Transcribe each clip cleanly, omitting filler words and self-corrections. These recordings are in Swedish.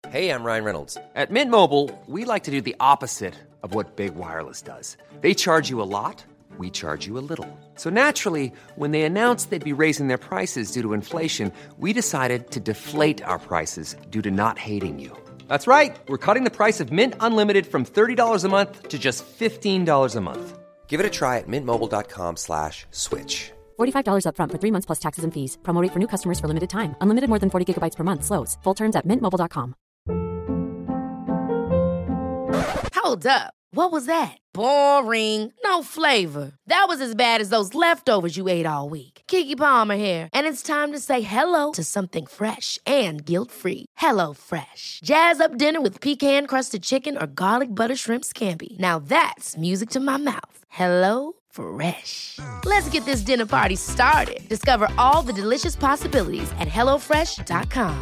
Hey, I'm Ryan Reynolds. At Mint Mobile, we like to do the opposite of what Big Wireless does. They charge you a lot, we charge you a little. So naturally, when they announced they'd be raising their prices due to inflation, we decided to deflate our prices due to not hating you. That's right. We're cutting the price of Mint Unlimited from $30 a month to just $15 a month. Give it a try at mintmobile.com/switch. $45 up front for 3 months plus taxes and fees. Promo rate for new customers for limited time. Unlimited more than 40 gigabytes per month. Slows full terms at mintmobile.com. Hold up. What was that? Boring. No flavor. That was as bad as those leftovers you ate all week. Keke Palmer here. And it's time to say hello to something fresh and guilt-free. Hello Fresh. Jazz up dinner with pecan-crusted chicken or garlic butter shrimp scampi. Now that's music to my mouth. Hello Fresh. Let's get this dinner party started. Discover all the delicious possibilities at hellofresh.com.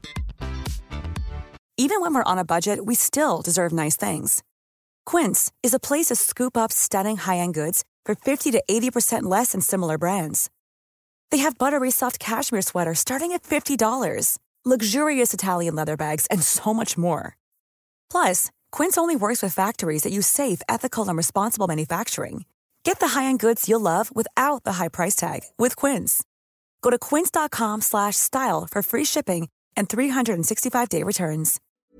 Even when we're on a budget, we still deserve nice things. Quince is a place to scoop up stunning high-end goods for 50 to 80% less than similar brands. They have buttery soft cashmere sweaters starting at $50, luxurious Italian leather bags, and so much more. Plus, Quince only works with factories that use safe, ethical, and responsible manufacturing. Get the high-end goods you'll love without the high price tag with Quince. Go to quince.com/style for free shipping and 365-day returns.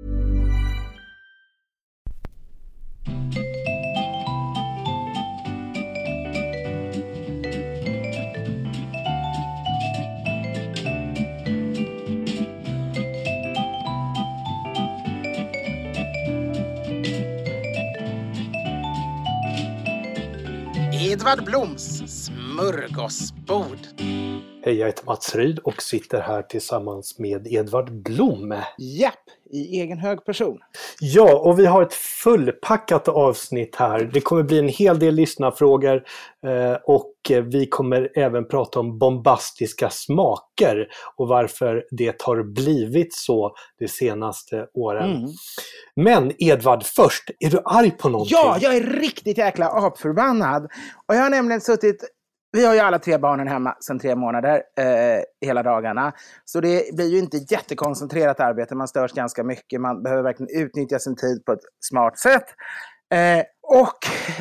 Edvard Bloms smörgåsbord. Hej, jag heter Mats Ryd och sitter här tillsammans med Edvard Blom. Japp, i egen hög person. Ja, och vi har ett fullpackat avsnitt här. Det kommer bli en hel del lyssnarfrågor och vi kommer även prata om bombastiska smaker och varför det har blivit så de senaste åren. Men Edvard, först, är du arg på någonting? Ja, jag är riktigt jäkla apförbannad. Och jag har nämligen suttit... Vi har ju alla 3 barnen hemma sedan 3 månader hela dagarna. Så det blir ju inte jättekoncentrerat arbete. Man störs ganska mycket. Man behöver verkligen utnyttja sin tid på ett smart sätt. Och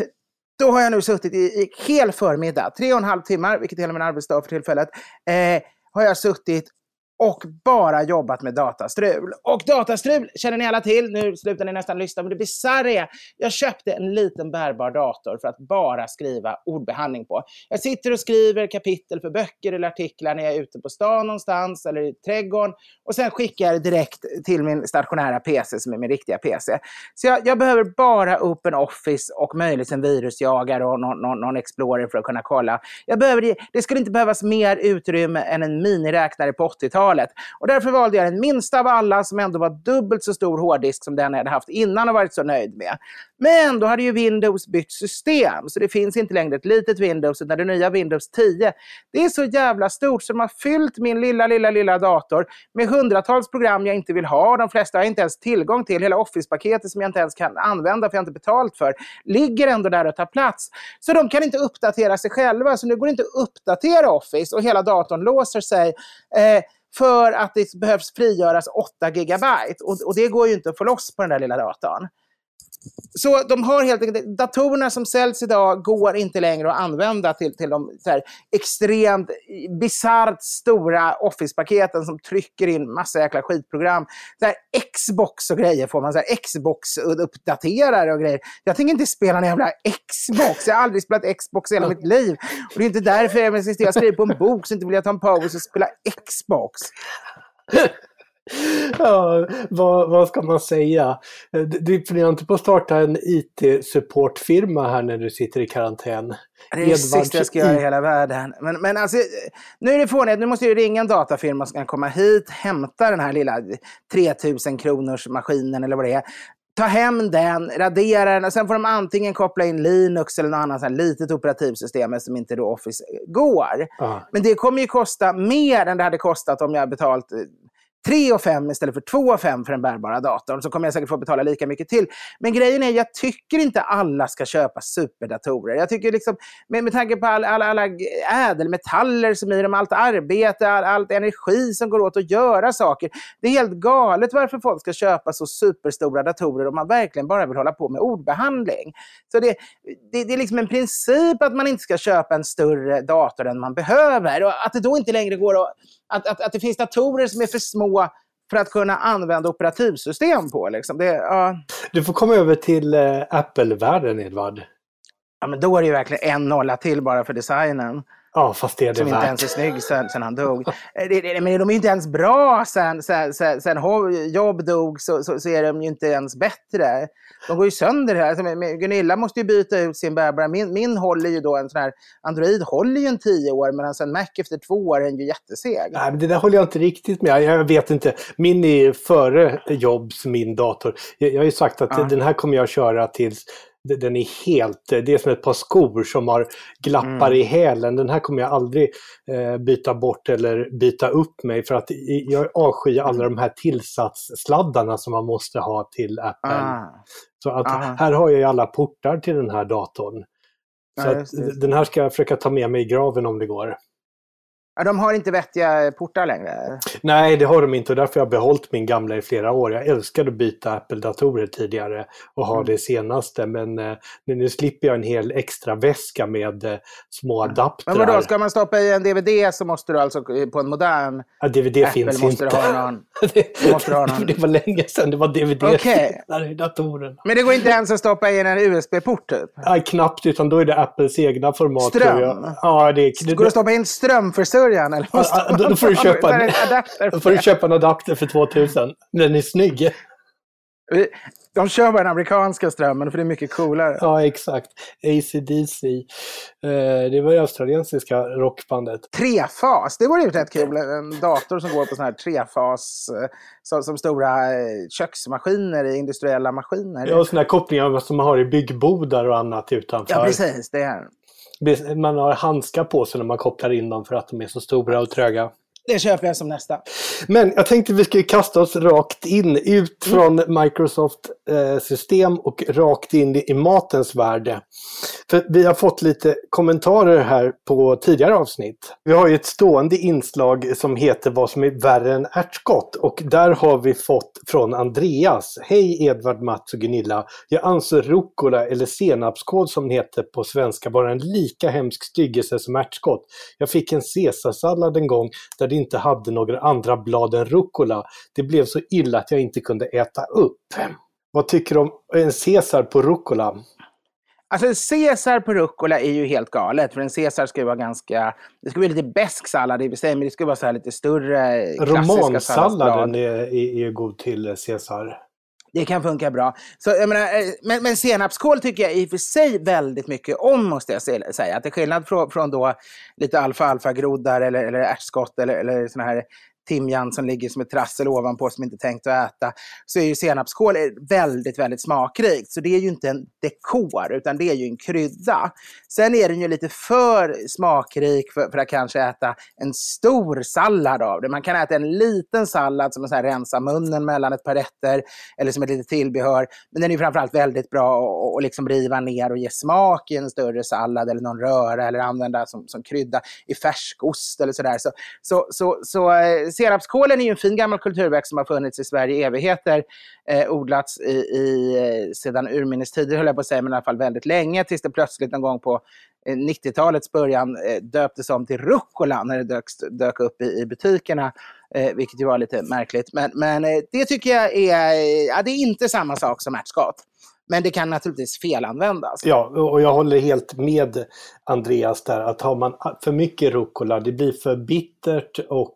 då har jag nu suttit i hel förmiddag. 3,5 timmar, vilket är hela min arbetsdag för tillfället. Har jag suttit och bara jobbat med datastrul. Och datastrul känner ni alla till. Nu slutar ni nästan lyssna. Men det bisarra är, jag köpte en liten bärbar dator för att bara skriva ordbehandling på. Jag sitter och skriver kapitel för böcker eller artiklar när jag är ute på stan någonstans eller i trädgården. Och sen skickar jag det direkt till min stationära PC som är min riktiga PC. Så jag behöver bara Open Office och möjligtvis en virusjagare och någon Explorer för att kunna kolla. Det skulle inte behövas mer utrymme än en miniräknare på 80-talet. Och därför valde jag den minsta av alla som ändå var dubbelt så stor hårddisk som den jag hade haft innan och varit så nöjd med. Men då hade ju Windows bytt system, så det finns inte längre ett litet Windows utan det nya Windows 10. Det är så jävla stort så de har fyllt min lilla dator med hundratals program jag inte vill ha. De flesta har inte ens tillgång till. Hela Office-paketet som jag inte ens kan använda för jag inte betalt för ligger ändå där och tar plats. Så de kan inte uppdatera sig själva, så nu går det inte att uppdatera Office och hela datorn låser sig för att det behövs frigöras 8 gigabyte. Och det går ju inte att få loss på den där lilla datorn. Så de har helt enkelt, datorerna som säljs idag går inte längre att använda till de så här extremt bizarrt stora Office-paketen som trycker in massa jäkla skitprogram. Så här Xbox och grejer får man, så här Xbox-uppdaterare och grejer. Jag tänker inte spela en jävla Xbox. Jag har aldrig spelat Xbox i hela mitt liv. Och det är inte därför jag skriver på en bok så inte vill jag ta en paus och spela Xbox. Ja, vad ska man säga? Du funderar inte på att starta en IT-supportfirma här när du sitter i karantän? Det är det sista jag ska göra i hela världen. Men alltså, nu är det fånigt. Nu måste jag ringa en datafirma som kan komma hit, hämta den här lilla 3000 kronors maskinen eller vad det är. Ta hem den, radera den och sen får de antingen koppla in Linux eller något annat så här litet operativsystem som inte då Office går. Men det kommer ju kosta mer än det hade kostat om jag betalt 3 500 istället för 2 500 för den bärbara datorn, så kommer jag säkert få betala lika mycket till. Men grejen är, jag tycker inte alla ska köpa superdatorer. Jag tycker liksom, med tanke på alla ädelmetaller som i dem, allt arbete, allt energi som går åt att göra saker. Det är helt galet varför folk ska köpa så superstora datorer om man verkligen bara vill hålla på med ordbehandling. Så det är liksom en princip att man inte ska köpa en större dator än man behöver. Och att det då inte längre går att det finns datorer som är för små för att kunna använda operativsystem på. Liksom. Du får komma över till Apple-världen, Edvard. Ja, men då är det ju verkligen en nolla till bara för designen. Ja, fast det är det som inte ens är snygg sen han dog. Men de är ju inte ens bra sen Jobb dog, så är de ju inte ens bättre. De går ju sönder här. Gunilla måste ju byta ut sin bärbara. Min håller ju då en sån här, Android håller ju en 10 år, medan en Mac efter 2 år är en ju jätteseg. Nej, men det där håller jag inte riktigt med. Jag vet inte. Min är före Jobs, min dator. Jag har ju sagt att den här kommer jag köra tills den är helt, det är som ett par skor som har glappar i hälen. Den här kommer jag aldrig byta bort eller byta upp mig, för att jag avskyr alla de här tillsatssladdarna som man måste ha till Apple. Så att här har jag ju alla portar till den här datorn. Så att den här ska jag försöka ta med mig i graven om det går. Ja, de har inte vettiga portar längre. Nej, det har de inte, och därför har jag behållit min gamla i flera år. Jag älskade att byta Apple-datorer tidigare och ha det senaste, men nu slipper jag en hel extra väska med små adaptrar. Men vadå, ska man stoppa i en DVD så måste du alltså på en modern DVD Apple finns måste inte. Du ha någon, det var länge sedan det var DVD i datorn. Men det går inte ens att stoppa in en USB-port typ? Nej, knappt, utan då är det Apples egna format. Ström? Ja, går det att stoppa in strömförsörjaren? Eller då får du köpa en adapter för 2000. Den är snygg. De kör bara den amerikanska strömmen för det är mycket coolare. Ja, exakt. AC/DC. Det var det australiensiska rockbandet. Trefas, det vore ju rätt kul. En dator som går på sån här trefas, som stora köksmaskiner i industriella maskiner. Ja, såna här kopplingar som man har i byggbodar och annat utanför. Ja, precis. Det är. Man har handskar på sig när man kopplar in dem för att de är så stora och tröga. Det köper jag som nästa. Men jag tänkte vi skulle kasta oss rakt in, ut från Microsoft-system och rakt in i matens värld. För vi har fått lite kommentarer här på tidigare avsnitt. Vi har ju ett stående inslag som heter Vad som är värre än ärtskott. Och där har vi fått från Andreas. Hej Edvard, Mats och Gunilla. Jag anser rucola eller senapskål som heter på svenska vara en lika hemsk styggelse som ärtskott. Jag fick en caesarsallad en gång där det inte hade några andra blad än rucola. Det blev så illa att jag inte kunde äta upp. Vad tycker du om en caesar på rucola? Alltså caesar på rucola är ju helt galet. För en caesar ska ju vara ganska... Det ska vara lite besk sallad i och för sig, men det ska vara så här lite större klassiska romansalladen är ju god till caesar. Det kan funka bra. Så, jag menar, men senapskål tycker jag i och för sig väldigt mycket om, måste jag säga. Att det är skillnad från då lite alfa-groddar eller ärtskott eller såna här timjan som ligger som ett trassel ovanpå som inte är tänkt att äta, så är ju senapskål väldigt, väldigt smakrikt. Så det är ju inte en dekor, utan det är ju en krydda. Sen är den ju lite för smakrik för att kanske äta en stor sallad av det. Man kan äta en liten sallad som en så här rensa munnen mellan ett par rätter eller som ett litet tillbehör. Men den är ju framförallt väldigt bra att liksom riva ner och ge smak i en större sallad eller någon röra eller använda som krydda i färskost eller sådär. Så senapskålen är ju en fin gammal kulturväxt som har funnits i Sverige i evigheter. Odlats sedan urminnes tider, höll jag på att säga, men i alla fall väldigt länge, tills det plötsligt någon gång på 90-talets början döptes om till rucola när det dök upp i butikerna, vilket ju var lite märkligt. Men det tycker jag det är inte samma sak som ärtskott. Men det kan naturligtvis felanvändas. Ja, och jag håller helt med Andreas där, att har man för mycket rucola, det blir för bittert och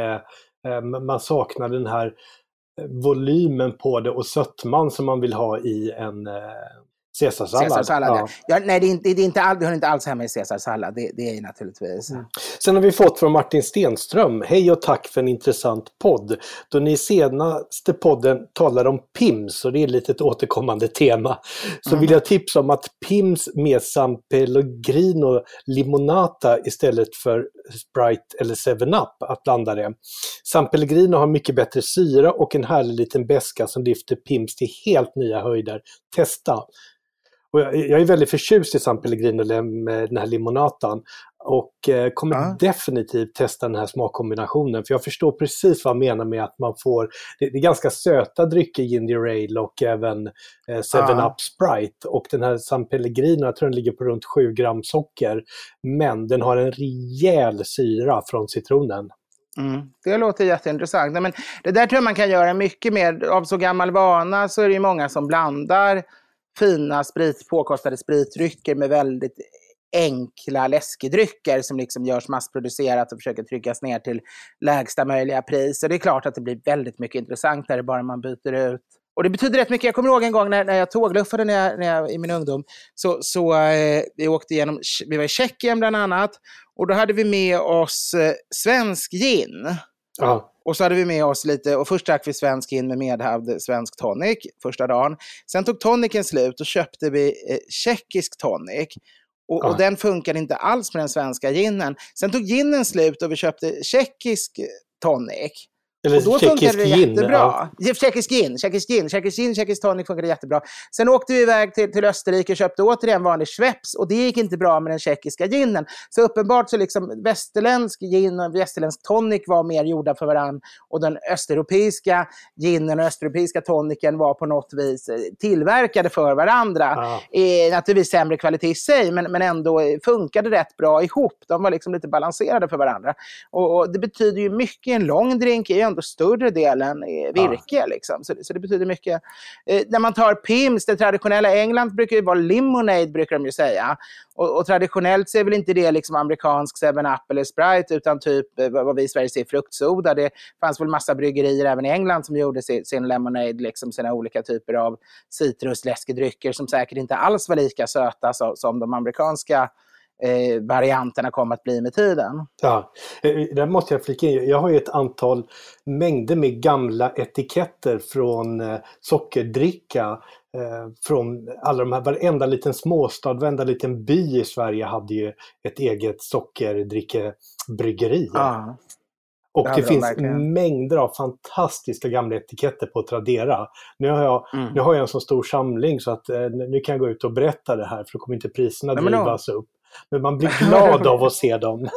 man saknar den här volymen på det och sötman som man vill ha i en caesarsallad. Ja, nej, det hör inte alls hemma i caesarsallad. Det är ju naturligtvis. Sen har vi fått från Martin Stenström. Hej och tack för en intressant podd. Då ni i senaste podden talar om Pims, och det är lite ett återkommande tema, så vill jag tipsa om att Pims med San Pellegrino limonata istället för Sprite eller 7-Up att blanda det. San Pellegrino har mycket bättre syra och en härlig liten beska som lyfter Pims till helt nya höjder. Testa! Och jag är väldigt förtjust i San Pellegrino med den här limonatan och kommer definitivt testa den här smakkombinationen, för jag förstår precis vad jag menar med att man får, det är ganska söta drycker, ginger ale och även 7-Up Sprite, och den här San Pellegrino, jag tror den ligger på runt 7 gram socker, men den har en rejäl syra från citronen. Det låter jätteintressant. Nej, men det där tror jag man kan göra mycket med. Av så gammal vana så är det ju många som blandar fina påkostade spritdrycker med väldigt enkla läskedrycker som liksom görs massproducerat och försöker tryckas ner till lägsta möjliga pris. Och det är klart att det blir väldigt mycket intressantare bara man byter ut. Och det betyder rätt mycket. Jag kommer ihåg en gång när jag tågluffade när jag i min ungdom. Vi åkte igenom, vi var i Tjeckien bland annat. Och då hade vi med oss svensk gin. Ja. Och så hade vi med oss lite, och först drack vi svensk gin med medhavd svensk tonic första dagen. Sen tog tonicen slut och köpte vi tjeckisk tonic. Och den funkade inte alls med den svenska ginen. Sen tog ginen slut och vi köpte tjeckisk tonic. Eller och då funkade det jättebra. Ja. Tjeckisk tonic funkade jättebra. Sen åkte vi iväg till Österrike och köpte återigen vanlig Schweppes. Och det gick inte bra med den tjeckiska ginen. Så uppenbart så liksom västerländsk gin och västerländsk tonic var mer gjorda för varann. Och den östeuropeiska ginen och östeuropeiska tonicen var på något vis tillverkade för varandra. Naturligtvis sämre kvalitet i sig, men ändå funkade rätt bra ihop. De var liksom lite balanserade för varandra. Och det betyder ju mycket. En lång drink är ändå större delen virke liksom. Så det betyder mycket. När man tar Pims, det traditionella England brukar ju vara limonade, brukar de ju säga. Och traditionellt så är väl inte det liksom amerikansk 7-Up eller Sprite, utan typ vad vi i Sverige ser fruktsoda. Det fanns väl massa bryggerier även i England som gjorde sin lemonade, liksom sina olika typer av citrusläskedrycker som säkert inte alls var lika söta som de amerikanska varianterna kommer att bli med tiden. Ja, där måste jag flika in. Jag har ju ett antal mängder med gamla etiketter från sockerdricka från alla de här, varenda liten småstad, varenda liten by i Sverige hade ju ett eget sockerdrickebryggeri. Och det finns mängder av fantastiska gamla etiketter på Tradera. Nu har jag en så stor samling så att nu kan jag gå ut och berätta det här, för då kommer inte priserna drivas upp. Men man blir glad av att se dem.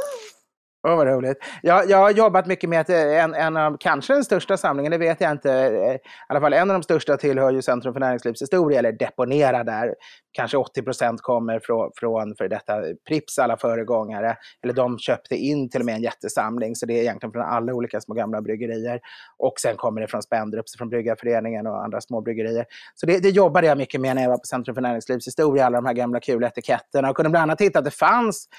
Vad roligt. Jag har jobbat mycket med att en av kanske den största samlingen, det vet jag inte. I alla fall en av de största tillhör ju Centrum för näringslivshistoria, eller deponerar där. Kanske 80% kommer från för detta Pripps alla föregångare. Eller de köpte in till och med en jättesamling. Så det är egentligen från alla olika små gamla bryggerier. Och sen kommer det från Spendrup, från Bryggarföreningen och andra små bryggerier. Så det jobbade jag mycket med när jag var på Centrum för näringslivshistoria. Alla de här gamla kul etiketterna. Och kunde bland annat hitta att det fanns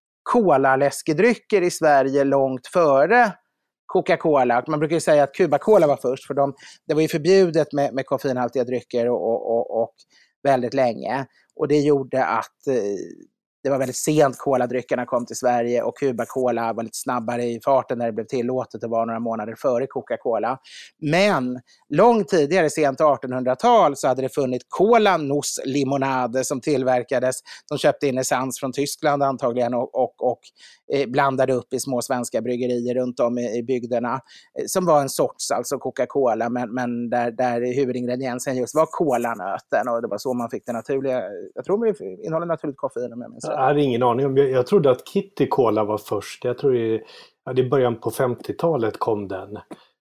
Cola-läskedrycker i Sverige långt före Coca-Cola. Man brukar ju säga att Cuba-Cola var först, för det var ju förbjudet med koffeinhaltiga drycker och väldigt länge. Och det gjorde att det var väldigt sent Cola-dryckerna kom till Sverige, och Cuba-Cola var lite snabbare i farten när det blev tillåtet. Det var några månader före Coca-Cola. Men långt tidigare, sent 1800-tal, så hade det funnits Cola Nuss limonade som tillverkades. De köpte in essens från Tyskland antagligen och blandade upp i små svenska bryggerier runt om i bygderna. Som var en sorts, alltså Coca-Cola, men där huvudingrediensen just var kolanöten. Och det var så man fick det naturliga, jag tror det innehåller naturligt koffein om jag minns rätt. Jag hade ingen aning om. Jag trodde att Kitty Cola var först. Jag tror i början på 50-talet kom den.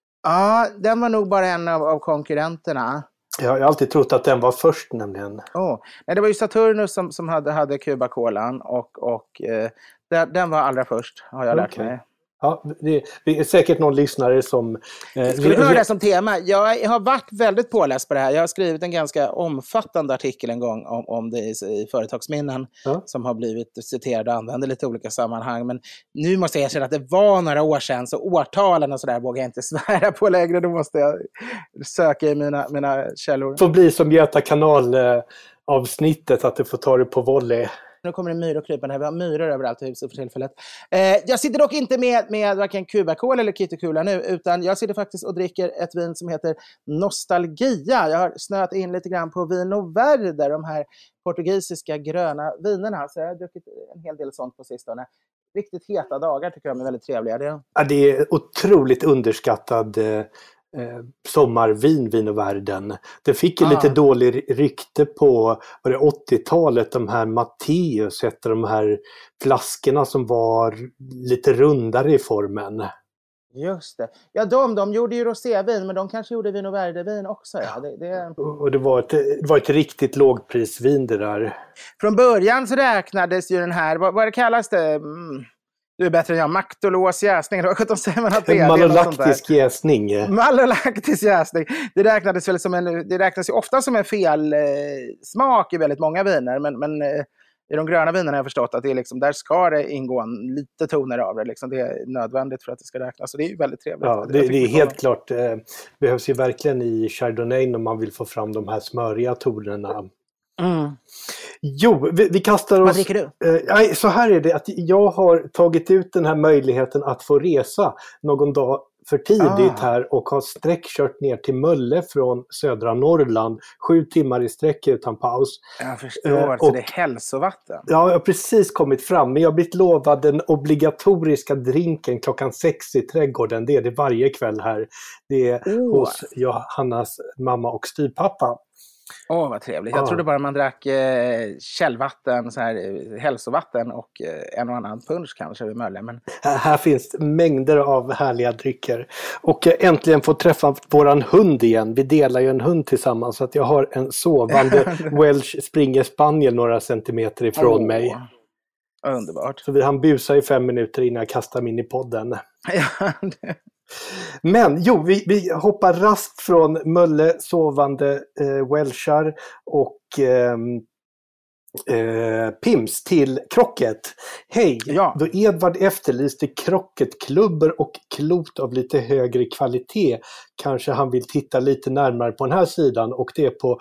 Ja, den var nog bara en av konkurrenterna. Jag har alltid trott att den var först nämligen. Nej, det var ju Saturnus som hade Cuba-Colan och den var allra först, har jag lärt mig. Ja, det är säkert någon lyssnare som... Skulle höra det som tema. Jag har varit väldigt påläst på det här. Jag har skrivit en ganska omfattande artikel en gång om det i Företagsminnen som har blivit citerad och använd i lite olika sammanhang. Men nu måste jag erkänna att det var några år sedan, så årtalen och sådär vågar jag inte svära på längre. Då måste jag söka i mina källor. Det får bli som Göta kanal-avsnittet, att du får ta det på volley. Nu kommer det myror och krypande här. Vi har myror överallt i huset för tillfället. Jag sitter dock inte med varken Cuba-Cola eller Kitty Cola nu, utan jag sitter faktiskt och dricker ett vin som heter Nostalgia. Jag har snöat in lite grann på Vinho Verde, de här portugisiska gröna vinerna. Så jag har druckit en hel del sånt på sistone. riktigt heta dagar tycker jag är väldigt trevliga. Ja, det är otroligt underskattad sommarvin, Vinovärden. Det fick ju lite dålig rykte på 80-talet, de här Matteus hette de här flaskorna som var lite rundare i formen. Just det. Ja, de gjorde ju rosévin, men de kanske gjorde Vinovärden också. Ja. Och det var ett riktigt lågprisvin det där. Från början så räknades ju den här, vad kallas det? Du är bättre än jag, maktolås jäsning. Vad säger man att det är? Malolaktisk jäsning. Malolaktisk jäsning. Det räknades väl det räknas ju ofta som en fel smak i väldigt många viner, men i de gröna vinerna har jag förstått att det är liksom, där ska det ingå en lite toner av det. Liksom. Det är nödvändigt för att det ska räknas. Så det är ju väldigt trevligt. Ja, det är helt klart. Behövs ju verkligen i Chardonnay om man vill få fram de här smöriga tonerna. Jo, vi kastar oss... Vad dricker du? Så här är det, att jag har tagit ut den här möjligheten att få resa någon dag för tidigt här och har sträckkört ner till Mölle från södra Norrland. 7 timmar i sträck utan paus. Jag förstår, så det är hälsovatten. Ja, jag har precis kommit fram, men jag har blivit lovad den obligatoriska drinken klockan 6 i trädgården. Det är det varje kväll här. Det är hos Johannas mamma och styvpappa. Vad trevligt. Jag trodde bara man drack källvatten, så här, hälsovatten och en och annan punsch kanske vid Mölle. Men... Här finns mängder av härliga drycker. Och äntligen få träffa våran hund igen. Vi delar ju en hund tillsammans, så att jag har en sovande Welsh Springer Spaniel några centimeter ifrån mig. Underbart. Så han busar i 5 minuter innan jag kastar mig in i podden. Men vi hoppar raskt från Mölle, sovande Welshar och Pims till krocket. Hej, då Edvard efterlyste krocketklubbor och klot av lite högre kvalitet, kanske han vill titta lite närmare på den här sidan, och det är på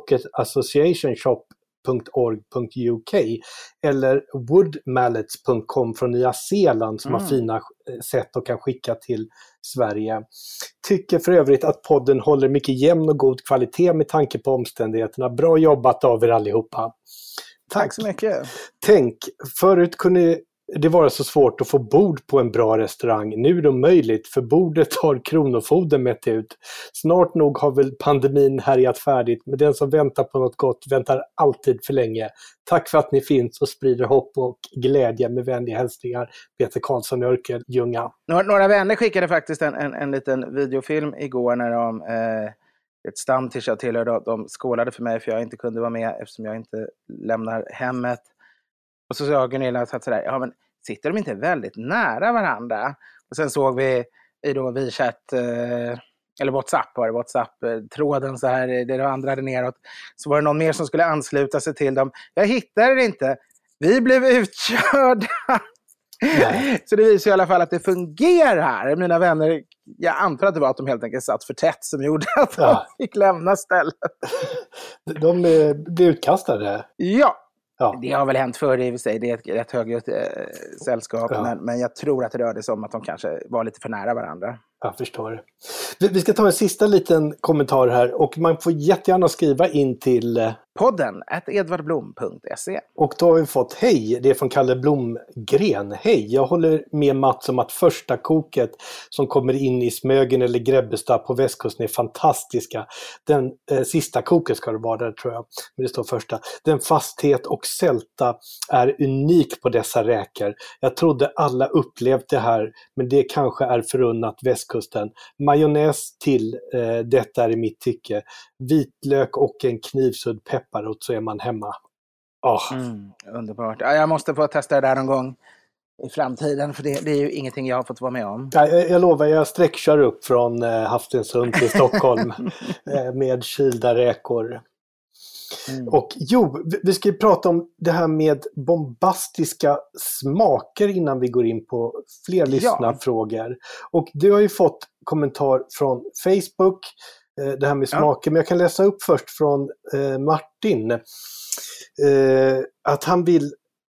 crocketassociationshop.org.uk eller woodmallets.com från Nya Zeeland som har fina sätt och kan skicka till Sverige. Tycker för övrigt att podden håller mycket jämn och god kvalitet med tanke på omständigheterna. Bra jobbat av er allihopa. Tack så mycket. Tänk, förut kunde det vara så svårt att få bord på en bra restaurang. Nu är det möjligt, för bordet har Kronofogden mätt ut. Snart nog har väl pandemin härjat färdigt, men den som väntar på något gott väntar alltid för länge. Tack för att ni finns och sprider hopp och glädje. Med vänliga hälsningar, Peter Karlsson, Örkelljunga. Några vänner skickade faktiskt en liten videofilm igår när de... ett stamtisch jag tillhör, de skålade för mig för jag inte kunde vara med eftersom jag inte lämnar hemmet. Och så sa Gunilla att sådär, men sitter de inte väldigt nära varandra? Och sen såg vi i då WeChat, eller WhatsApp-tråden så här, det vandrade neråt. Så var det någon mer som skulle ansluta sig till dem. Jag hittade det inte. Vi blev utkörda. Nej. Så det visar i alla fall att det fungerar. Mina vänner, jag antar att det var att de helt enkelt satt för tätt som gjorde att de fick lämna stället. De blev utkastade? Ja. Det har väl hänt förr i sig. Det är ett rätt högt sällskap. Men jag tror att det rörde sig om att de kanske var lite för nära varandra. Jag förstår. Vi ska ta en sista liten kommentar här. Och man får jättegärna skriva in till... podden @edvardblom.se. Och då har vi fått hej, det är från Kalle Blomgren. Hej, jag håller med Mats om att första koket som kommer in i Smögen eller Grebbestad på västkusten är fantastiska. Den sista koket ska det vara där, tror jag. Men det står första. Den fasthet och sälta är unik på dessa räkor. Jag trodde alla upplevt det här, men det kanske är förunnat västkusten. Majonnäs till detta är i mitt tycke. Vitlök och en knivsudd pepparrot, så är man hemma. Underbart. Ja, jag måste få testa det där någon gång i framtiden, för det är ju ingenting jag har fått vara med om. Jag lovar, jag sträckkör upp från Haftensund till Stockholm med kylda räkor. Och vi ska ju prata om det här med bombastiska smaker innan vi går in på fler lyssnarfrågor. Och du har ju fått kommentar från Facebook, det här med smaker, men jag kan läsa upp först från Martin. Att han vill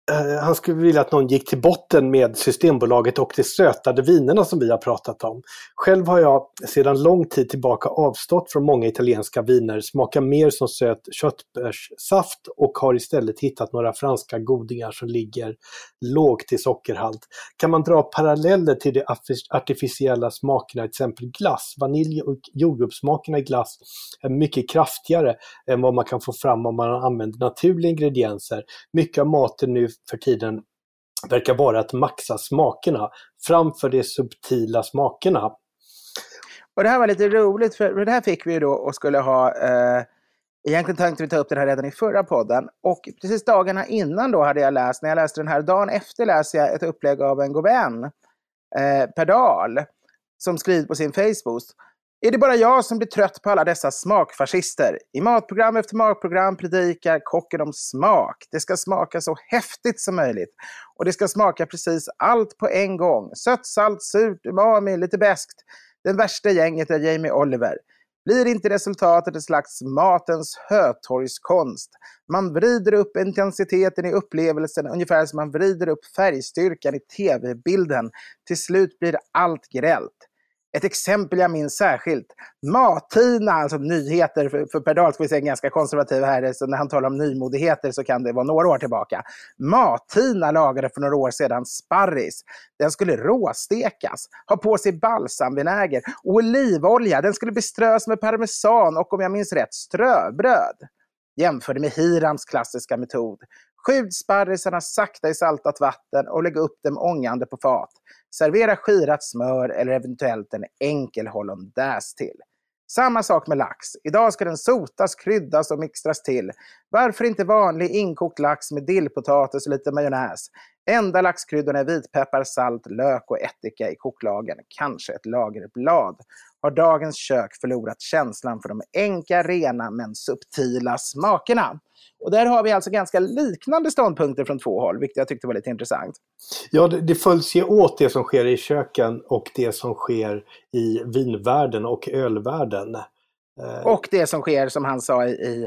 han skulle vilja att någon gick till botten med Systembolaget och de sötade vinerna som vi har pratat om. Själv har jag sedan lång tid tillbaka avstått från många italienska viner, smakar mer som söt köttbärssaft och har istället hittat några franska godingar som ligger lågt i sockerhalt. Kan man dra paralleller till de artificiella smakerna, till exempel glass? Vanilj- och jordgubbssmakerna i glass är mycket kraftigare än vad man kan få fram om man använder naturliga ingredienser. Mycket av maten nu för tiden verkar vara att maxa smakerna framför de subtila smakerna. Och det här var lite roligt, för det här fick vi ju då och skulle ha... Egentligen tänkte vi ta upp det här redan i förra podden. Och precis dagarna innan då hade jag läst, när jag läste den här, dagen efter läste jag ett upplägg av en god vän, Per Dahl, som skriver på sin Facebook: är det bara jag som blir trött på alla dessa smakfascister? I matprogram efter matprogram predikar kocken om smak. Det ska smaka så häftigt som möjligt. Och det ska smaka precis allt på en gång. Sött, salt, surt, umami, lite beskt. Den värsta gänget är Jamie Oliver. Blir inte resultatet ett slags matens hötorgskonst? Man vrider upp intensiteten i upplevelsen ungefär som man vrider upp färgstyrkan i tv-bilden. Till slut blir allt grällt. Ett exempel jag minns särskilt. Matina, alltså nyheter, för Per Dahl ska vi säga ganska konservativ här, så när han talar om nymodigheter så kan det vara några år tillbaka. Matina lagade för några år sedan sparris. Den skulle råstekas, ha på sig balsamvinäger och olivolja. Den skulle beströs med parmesan och, om jag minns rätt, ströbröd. Jämförde med Hirams klassiska metod. Skjut sparrisarna sakta i saltat vatten och lägg upp dem ångande på fat. Servera skirat smör eller eventuellt en enkel hollandaise till. Samma sak med lax. Idag ska den sotas, kryddas och mixtras till. Varför inte vanlig inkokt lax med dillpotatis och lite majonnäs? Enda laxkryddorna är vitpeppar, salt, lök och ättika i koklagen. Kanske ett lagerblad. Har dagens kök förlorat känslan för de enkla, rena men subtila smakerna? Och där har vi alltså ganska liknande ståndpunkter från två håll, vilket jag tyckte var lite intressant. Ja, det följs ju åt det som sker i köken och det som sker i vinvärlden och ölvärlden. Och det som sker, som han sa, i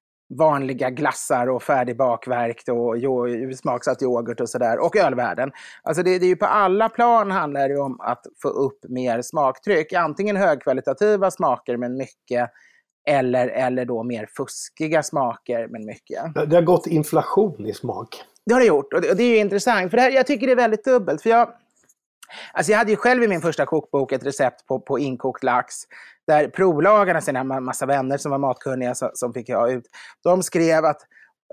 vanliga glassar och färdigbakverk och smaksatt yoghurt och sådär, och ölvärlden. Alltså det är ju på alla plan handlar det om att få upp mer smaktryck. Antingen högkvalitativa smaker men mycket, eller då mer fuskiga smaker men mycket. Det har gått inflation i smak. Det har det gjort, och det är ju intressant. För det här, jag tycker det är väldigt dubbelt. För jag hade ju själv i min första kokbok ett recept på inkokt lax. Där provlagarna, sen en massa vänner som var matkunniga som fick jag ut. De skrev att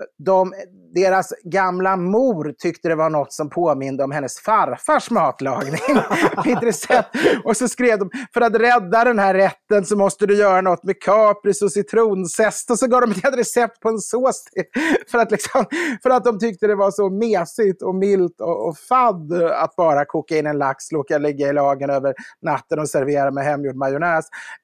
deras gamla mor tyckte det var något som påminde om hennes farfars matlagning. Ett recept. Och så skrev de: för att rädda den här rätten så måste du göra något med kapris och citronzest. Och så gav de ett recept på en sås till, för att de tyckte det var så mesigt och milt och fadd att bara koka in en lax, låta ligga i lagen över natten och servera med hemgjord majonnäs.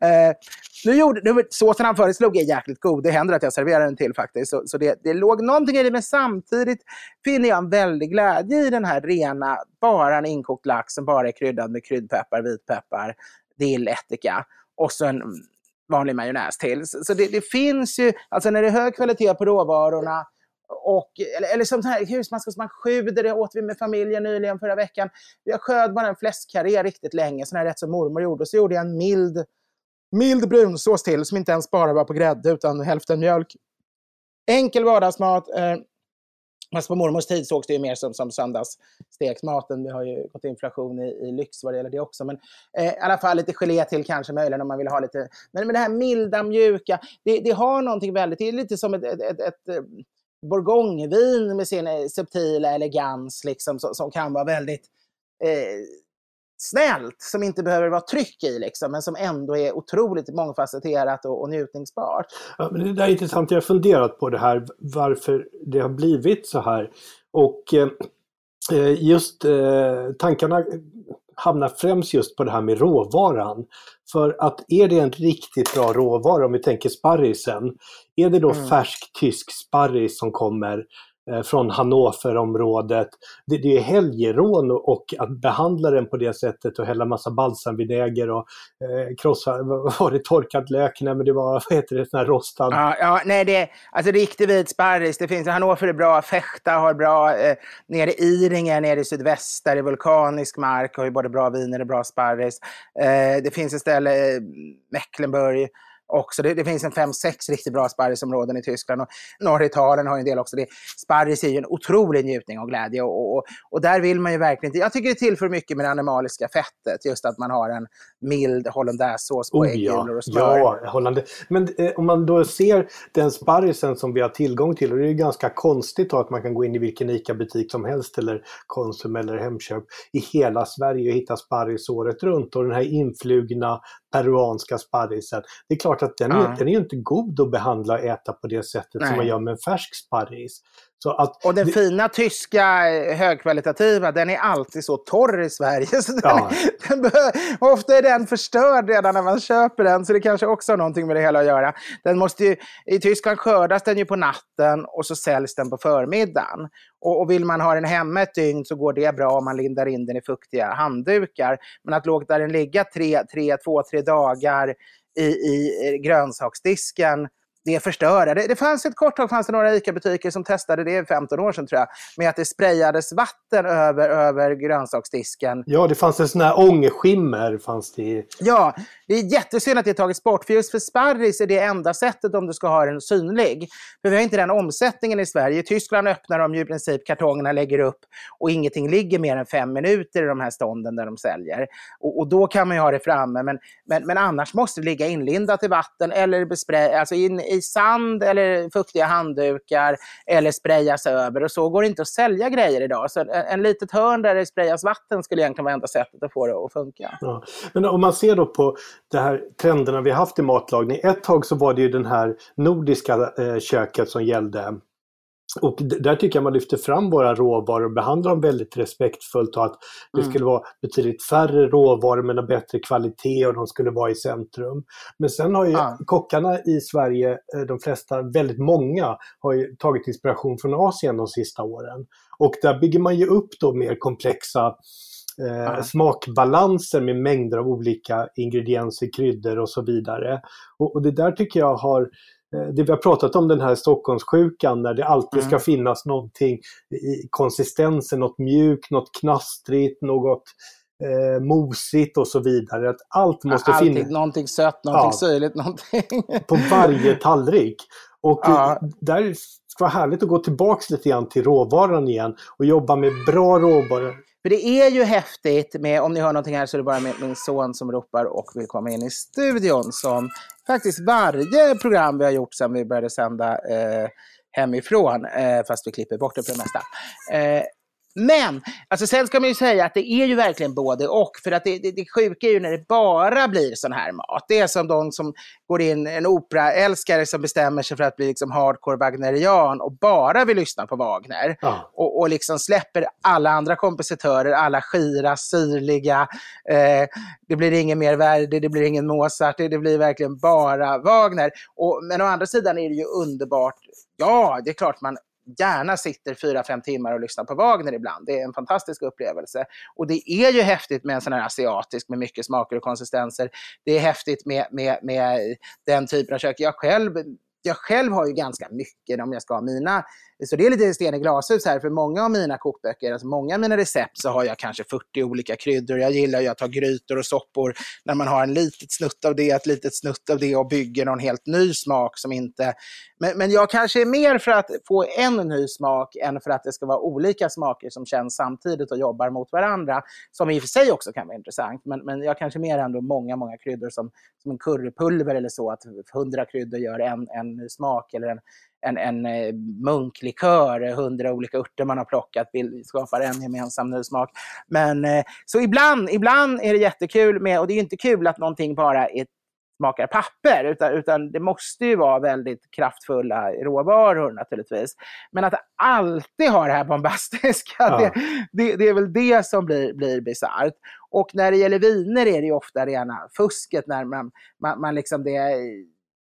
Såsen han föreslog är jäkligt god. Det händer att jag serverar den till faktiskt. Så det låg någonting i det, men samtidigt finner jag en väldig glädje i den här rena, bara en inkokt lax som bara är kryddad med kryddpeppar, vitpeppar, dill, ättika och så en vanlig majonnäs till. Så det finns ju, alltså när det är hög kvalitet på råvarorna, och, eller som här husmanskost som man sjuder, det åt vi med familjen nyligen förra veckan. Jag sköd bara en fläskkarré riktigt länge, sån här rätt som mormor gjorde, och så gjorde jag en mild brunsås till, som inte ens bara var på grädde utan hälften mjölk. Enkel vardagsmat. Fast på mormors tid sågs det ju mer som söndagssteksmaten. Vi har ju gått inflation i lyx vad det gäller det också. Men i alla fall lite gelé till kanske möjligen om man vill ha lite. Men det här milda, mjuka, det har någonting väldigt, det är lite som ett bourgognevin med sin subtila elegans liksom, som kan vara väldigt snällt, som inte behöver vara tryck i liksom, men som ändå är otroligt mångfacetterat och njutningsbart. Ja, men det där är intressant. Jag har funderat på det här, varför det har blivit så här. Och tankarna hamnar främst just på det här med råvaran. För att är det en riktigt bra råvara, om vi tänker sparrisen, är det då färsk tysk sparris som kommer från Hannoverområdet. Det är helgerån och att behandla den på det sättet och hälla massa balsamvinäger och krossa, var det torkad lök? Nej, men det var, vad heter det, sån här rostad. Ja, nej, det är alltså riktig vit sparris. Det finns, Hannover är bra, Fechta har bra, nere i Iringen, nere i sydväst, där är vulkanisk mark, har ju både bra viner och bra sparris. Det finns ett ställe, Mecklenburg, också. Det finns en 5-6 riktigt bra sparrisområden i Tyskland, och norra Italien har en del också. Sparris är ju en otrolig njutning och glädje, och där vill man ju verkligen inte. Jag tycker det tillför mycket med det animaliska fettet, just att man har en mild hollandaisesås på äggulor och smör. Ja, men om man då ser den sparrisen som vi har tillgång till, och det är ju ganska konstigt då att man kan gå in i vilken ICA-butik som helst eller Konsum eller Hemköp i hela Sverige och hitta sparris året runt, och den här influgna peruanska sparrisen. Det är klart att den är ju inte god att behandla och äta på det sättet som man gör med en färsk sparris. Och den fina tyska högkvalitativa, den är alltid så torr i Sverige. Så ofta är den förstörd redan när man köper den. Så det kanske också har någonting med det hela att göra. Den måste ju, i Tyskland skördas den ju på natten och så säljs den på förmiddagen. Och vill man ha den hemma ett dygn så går det bra om man lindar in den i fuktiga handdukar. Men att låta den ligga 2-3 dagar i grönsaksdisken, det förstörde. Det fanns ett kort tag, fanns det några ICA-butiker som testade det 15 år sedan tror jag, med att det sprayades vatten över grönsaksdisken. Ja, det fanns en sån här ångskimmer fanns det. Ja, det är jättesynd att det tagits bort, för just för sparris är det enda sättet om du ska ha den synlig. För vi har inte den omsättningen i Sverige. I Tyskland öppnar de ju i princip kartongerna, lägger upp, och ingenting ligger mer än 5 minuter i de här stånden där de säljer. Och då kan man ju ha det framme, men annars måste det ligga inlindat i vatten eller alltså i sand eller fuktiga handdukar eller sprayas över, och så går det inte att sälja grejer idag. Så en litet hörn där det sprayas vatten skulle egentligen vara enda sättet att få det att funka. Ja. Men om man ser då på det här trenderna vi har haft i matlagning, ett tag så var det ju den här nordiska köket som gällde. Och där tycker jag man lyfter fram våra råvaror och behandlar dem väldigt respektfullt, och att det skulle vara betydligt färre råvaror men en bättre kvalitet, och de skulle vara i centrum. Men sen har ju kockarna i Sverige, de flesta, väldigt många, har ju tagit inspiration från Asien de sista åren. Och där bygger man ju upp då mer komplexa smakbalanser med mängder av olika ingredienser, kryddor och så vidare. Och det där tycker jag har... Det vi har pratat om, den här Stockholmssjukan, när det alltid ska finnas någonting i konsistensen, något mjukt, något knastrigt, något mosigt och så vidare. Att allt måste finnas. Någonting sött, någonting syrligt, någonting. På varje tallrik. Och där ska vara härligt att gå tillbaka lite grann till råvaran igen och jobba med bra råvaror. För det är ju häftigt med, om ni hör någonting här så är det bara min son som ropar och vill komma in i studion, som faktiskt varje program vi har gjort sedan vi började sända hemifrån, fast vi klipper bort det för det mesta. Men, alltså sen ska man ju säga att det är ju verkligen både och, för att det sjuka är ju när det bara blir sån här mat. Det är som de som går in, en operaälskare som bestämmer sig för att bli liksom hardcore wagnerian och bara vill lyssna på Wagner. Och liksom släpper alla andra kompositörer, alla skira, syrliga, det blir ingen mer Verdi, det blir ingen Mozart, det blir verkligen bara Wagner. Men å andra sidan är det ju underbart, ja, det är klart man gärna sitter 4-5 timmar och lyssnar på Wagner ibland. Det är en fantastisk upplevelse. Och det är ju häftigt med en sån här asiatisk med mycket smaker och konsistenser. Det är häftigt med den typen av kök. Jag själv har ju ganska mycket om jag ska ha mina. Så det är lite sten i glashus här, för många av mina kokböcker, alltså många av mina recept, så har jag kanske 40 olika kryddor. Jag gillar ju att ta grytor och soppor när man har en litet snutt av det, ett litet snutt av det, och bygger någon helt ny smak som inte... Men jag kanske är mer för att få en ny smak än för att det ska vara olika smaker som känns samtidigt och jobbar mot varandra, som i och för sig också kan vara intressant. Men jag kanske mer ändå många kryddor som en currypulver eller så, att 100 kryddor gör en ny smak, eller en munklikör, 100 olika örter man har plockat skapar en gemensam ny smak. Men så ibland är det jättekul med, och det är ju inte kul att någonting bara smakar papper, utan det måste ju vara väldigt kraftfulla råvaror naturligtvis. Men att alltid ha det här bombastiska, det är väl det som blir bisarrt. Och när det gäller viner är det ju ofta rena fusket, när man liksom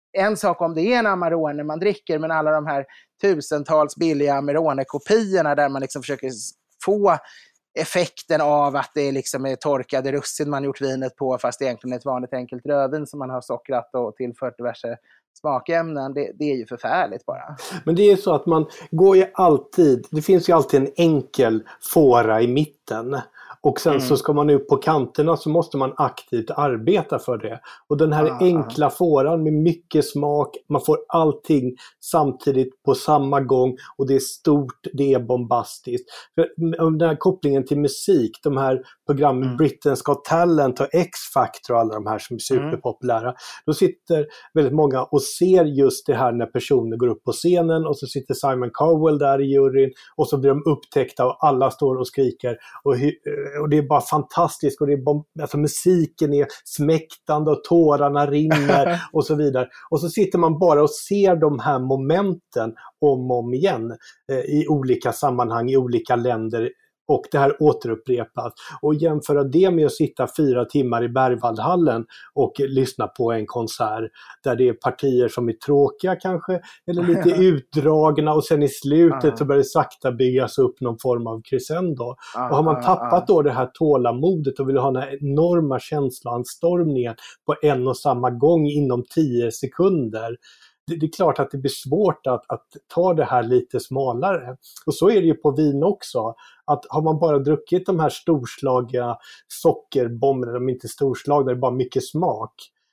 en sak om det är en Amarone man dricker, men alla de här tusentals billiga Amarone-kopiorna där man liksom försöker få effekten av att det liksom är torkade russin man gjort vinet på, fast det egentligen är ett vanligt enkelt rödvin som man har sockrat och tillfört diverse smakämnen. Det är ju förfärligt bara. Men det är så att man går ju alltid, det finns ju alltid en enkel fåra i mitten. Och sen så ska man upp på kanterna, så måste man aktivt arbeta för det. Och den här enkla fåran med mycket smak, man får allting samtidigt på samma gång, och det är stort, det är bombastiskt. För den här kopplingen till musik, de här programmen Britain's Got Talent och X-Factor och alla de här som är superpopulära, då sitter väldigt många och ser just det här när personer går upp på scenen, och så sitter Simon Cowell där i juryn, och så blir de upptäckta och alla står och skriker, och det är bara fantastiskt, och det är alltså musiken är smäktande och tårarna rinner och så vidare. Och så sitter man bara och ser de här momenten om och om igen i olika sammanhang, i olika länder, och det här återupprepas. Och jämföra det med att sitta 4 timmar i Berwaldhallen och lyssna på en konsert där det är partier som är tråkiga kanske, eller lite utdragna, och sen i slutet så börjar det sakta byggas upp någon form av crescendo. Och har man tappat då det här tålamodet och vill ha den här enorma känslaanstormningen på en och samma gång inom 10 sekunder, det är klart att det blir svårt att ta det här lite smalare. Och så är det ju på vin också. Att har man bara druckit de här storslagiga sockerbomberna, de är inte storslagna, det är bara mycket smak.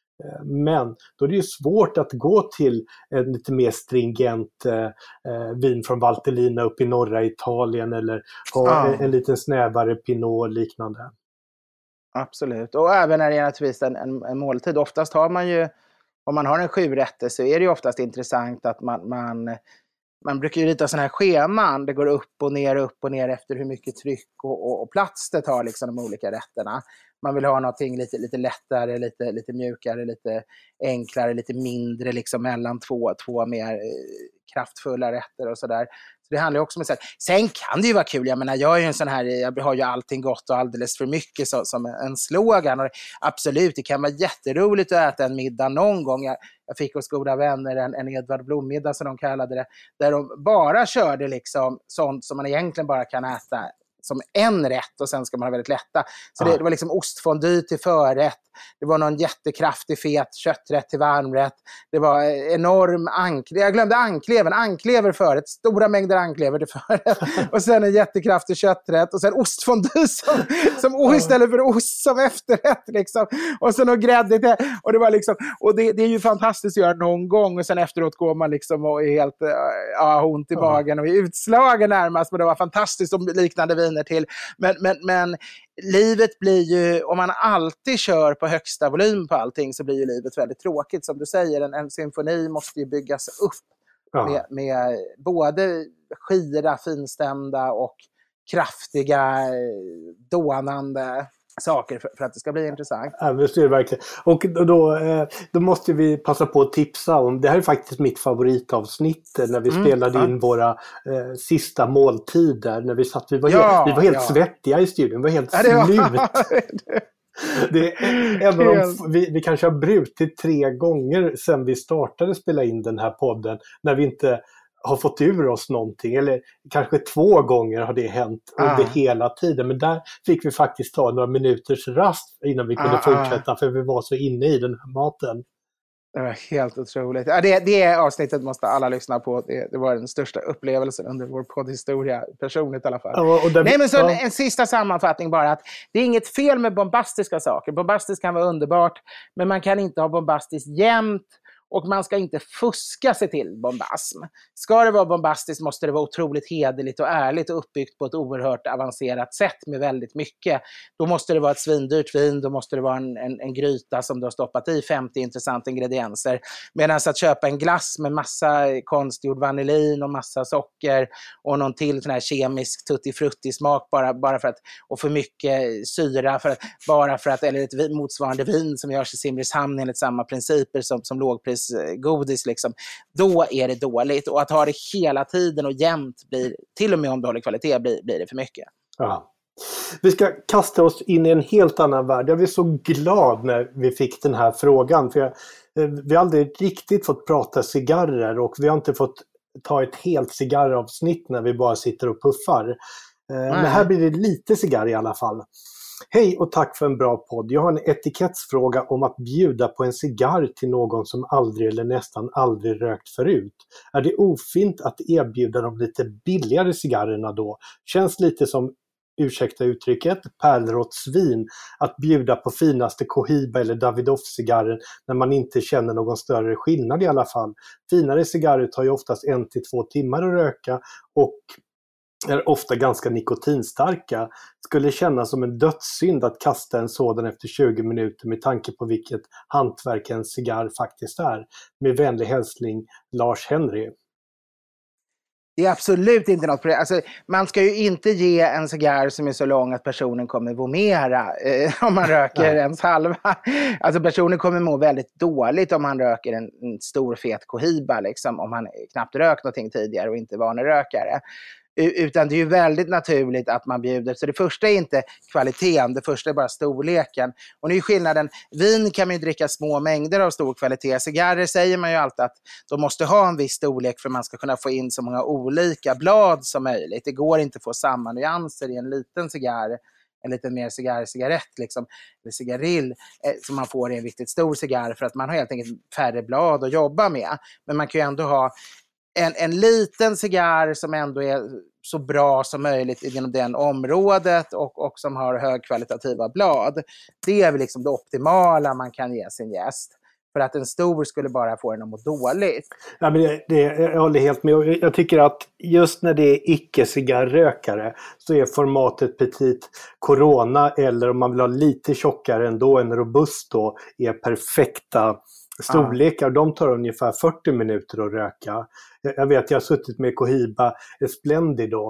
Men då är det ju svårt att gå till en lite mer stringent vin från Valtellina upp i norra Italien, eller ha en lite snävare Pinot och liknande. Absolut. Och även när det är naturligtvis en måltid. Oftast har man ju, om man har en 7-rätter, så är det ju oftast intressant att man brukar ju rita sådana här scheman. Det går upp och ner efter hur mycket tryck och plats det tar, liksom, de olika rätterna. Man vill ha någonting lite lättare, lite mjukare, lite enklare, lite mindre, liksom mellan två mer kraftfulla rätter och sådär. Så det handlar ju också om att sen kan det ju vara kul. Jag menar, jag är ju en sån här, jag har ju allting gott och alldeles för mycket som en slogan. Och absolut, det kan vara jätteroligt att äta en middag någon gång. Jag fick hos goda vänner en Edvard Blom-middag, som de kallade det, där de bara körde liksom sånt som man egentligen bara kan äta som en rätt, och sen ska man ha väldigt lätta. Så det var liksom ostfondy till förrätt. Det var någon jättekraftig fet kötträtt till varmrätt. Det var enorm jag glömde anklever förrätt. Stora mängder anklever till förrätt. Och sen en jättekraftig kötträtt. Och sen ostfondy som istället för ost som efterrätt. Liksom. Och sen något gräddigt. Och det var liksom, och det är ju fantastiskt att göra någon gång. Och sen efteråt går man liksom och är helt ont i magen och är utslagen närmast. Men det var fantastiskt om liknande viner till. Men livet blir ju, om man alltid kör på högsta volym på allting, så blir ju livet väldigt tråkigt. Som du säger, en symfoni måste ju byggas upp med både skira, finstämda och kraftiga, dånande saker för att det ska bli intressant. Ja, det är verkligen. Och då måste vi passa på att tipsa om, det här är faktiskt mitt favoritavsnitt när vi spelade in våra sista måltider, när vi var helt svettiga i studion, vi var helt slut. Även om vi kanske har brutit 3 gånger sedan vi startade spela in den här podden, när vi inte har fått ur oss någonting, eller kanske 2 gånger har det hänt under hela tiden, men där fick vi faktiskt ta några minuters rast innan vi kunde fortsätta, för vi var så inne i den här maten. Det var helt otroligt. Ja, det avsnittet måste alla lyssna på. Det var den största upplevelsen under vår poddhistoria, personligt i alla fall. En sista sammanfattning bara, att det är inget fel med bombastiska saker. Bombastiskt kan vara underbart, men man kan inte ha bombastiskt jämt. Och man ska inte fuska sig till bombasm. Ska det vara bombastiskt måste det vara otroligt hederligt och ärligt och uppbyggt på ett oerhört avancerat sätt med väldigt mycket. Då måste det vara ett svindyrt vin, då måste det vara en gryta som du har stoppat i 50 intressanta ingredienser. Medan att köpa en glass med massa konstgjord vanillin och massa socker och någon till sån här kemisk tutti-frutti-smak bara för att, och för mycket syra bara för att, eller ett motsvarande vin som görs i Simrishamn enligt samma principer som lågpris godis, liksom, då är det dåligt. Och att ha det hela tiden och jämt blir, till och med om det håller kvalitet, blir det för mycket. Ja, Vi ska kasta oss in i en helt annan värld. Jag blev så glad när vi fick den här frågan. För vi har aldrig riktigt fått prata cigarrer och vi har inte fått ta ett helt cigarravsnitt när vi bara sitter och puffar. Men här blir det lite cigarr i alla fall. Hej och tack för en bra podd. Jag har en etikettsfråga om att bjuda på en cigarr till någon som aldrig eller nästan aldrig rökt förut. Är det ofint att erbjuda dem lite billigare cigarrerna då? Känns lite som, ursäkta uttrycket, pärlrått svin att bjuda på finaste Cohiba eller Davidoff-cigarren när man inte känner någon större skillnad i alla fall. Finare cigarrer tar ju oftast 1 till 2 timmar att röka och är ofta ganska nikotinstarka. Skulle kännas som en dödssynd att kasta en sådan efter 20 minuter med tanke på vilket hantverk en cigarr faktiskt är. Med vänlig hälsning, Lars Henry. Det är absolut inte något problem. Alltså, man ska ju inte ge en cigarr som är så lång att personen kommer vomera om man röker ens halva. Alltså personen kommer må väldigt dåligt om han röker en stor fet Cohiba, liksom, om han knappt rökt någonting tidigare och inte är vanerökare. Utan det är ju väldigt naturligt att man bjuder. Så det första är inte kvaliteten, det första är bara storleken. Och nu är skillnaden, vin kan man ju dricka små mängder av stor kvalitet. Cigarrer säger man ju alltid att de måste ha en viss storlek för att man ska kunna få in så många olika blad som möjligt. Det går inte att få samma nyanser i en liten cigarr, en lite mer cigarett liksom, eller cigarill, som man får i en riktigt stor cigarr för att man har helt enkelt färre blad att jobba med. Men man kan ju ändå ha en liten cigarr som ändå är så bra som möjligt inom den området och som har högkvalitativa blad. Det är väl liksom det optimala man kan ge sin gäst. För att en stor skulle bara få den att må dåligt. Ja, men jag håller helt med. Jag tycker att just när det är icke-cigarrökare så är formatet Petit Corona, eller om man vill ha lite tjockare ändå, en Robusto, är perfekta storlekar. De tar ungefär 40 minuter att röka. Jag vet, jag har suttit med Cohiba Splendido.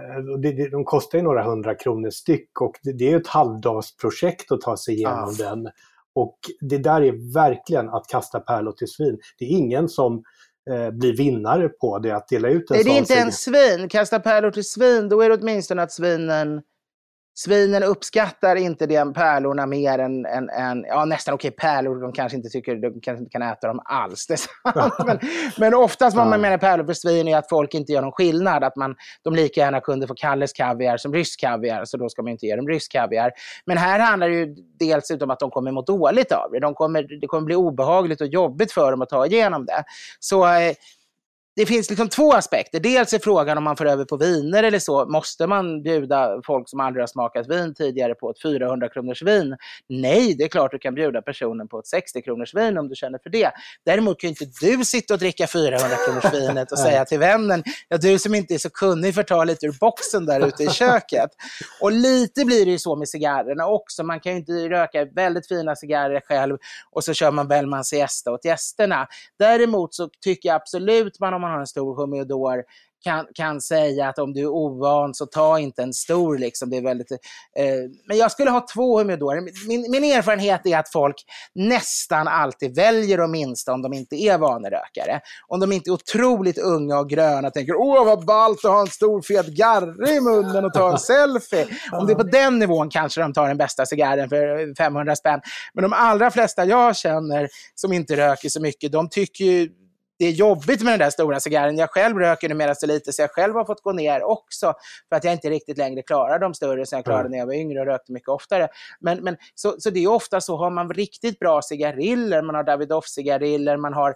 De kostar ju några 100 kronor styck och det är ett halvdagsprojekt att ta sig igenom den. Och det där är verkligen att kasta pärlor till svin. Det är ingen som blir vinnare på det, att dela ut en sån. Det är inte en svin. Kasta pärlor till svin, då är det åtminstone att svinen uppskattar inte den pärlorna mer än ja, nästan okej, pärlor, de kanske inte tycker, de kanske inte kan äta dem alls. Det är sant. Men oftast vad man menar pärlor för svin är att folk inte gör någon skillnad, att de lika gärna kunde få Kalles kaviar som rysk kaviar, så då ska man inte ge dem rysk kaviar. Men här handlar det ju dels om att de kommer må dåligt av det. Det kommer bli obehagligt och jobbigt för dem att ta igenom det. Så det finns liksom 2 aspekter. Dels är frågan om man får över på viner eller så. Måste man bjuda folk som aldrig har smakat vin tidigare på ett 400 kronors vin? Nej, det är klart du kan bjuda personen på ett 60 kronors vin om du känner för det. Däremot kan inte du sitta och dricka 400 kronors vinet och säga till vännen, ja, du som inte är så kunnig får ta lite ur boxen där ute i köket. Och lite blir det ju så med cigarrerna också. Man kan ju inte röka väldigt fina cigarrer själv och så kör man Bellman Siesta åt gästerna. Däremot så tycker jag absolut om man har en stor humidor kan säga att om du är ovan så ta inte en stor liksom. Det är väldigt, men jag skulle ha 2 humidorer. Min erfarenhet är att folk nästan alltid väljer att minsta om de inte är vanerökare. Om de inte är otroligt unga och gröna tänker, vad ballt att ha en stor fet garre i munnen och ta en selfie. Om det är på den nivån kanske de tar den bästa cigarren för 500 spänn. Men de allra flesta jag känner som inte röker så mycket, de tycker ju det är jobbigt med den där stora cigarren. Jag själv röker numera så lite så jag själv har fått gå ner också för att jag inte riktigt längre klarar de större som jag klarade när jag var yngre och rökte mycket oftare. Men så det är ofta så, har man riktigt bra cigariller, man har Davidoff-cigariller, man har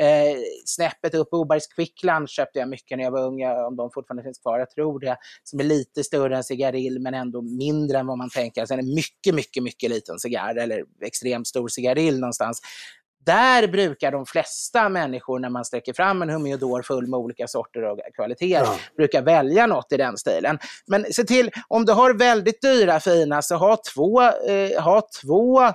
snäppet upp Obergs Quick Lunch köpte jag mycket när jag var ung, om de fortfarande finns kvar, jag tror det, som är lite större än cigarill men ändå mindre än vad man tänker. Alltså en mycket liten cigarr eller extremt stor cigarill någonstans. Där brukar de flesta människor, när man sträcker fram en humidor full med olika sorter och kvaliteter, brukar välja något i den stilen. Men se till, om du har väldigt dyra fina, så ha två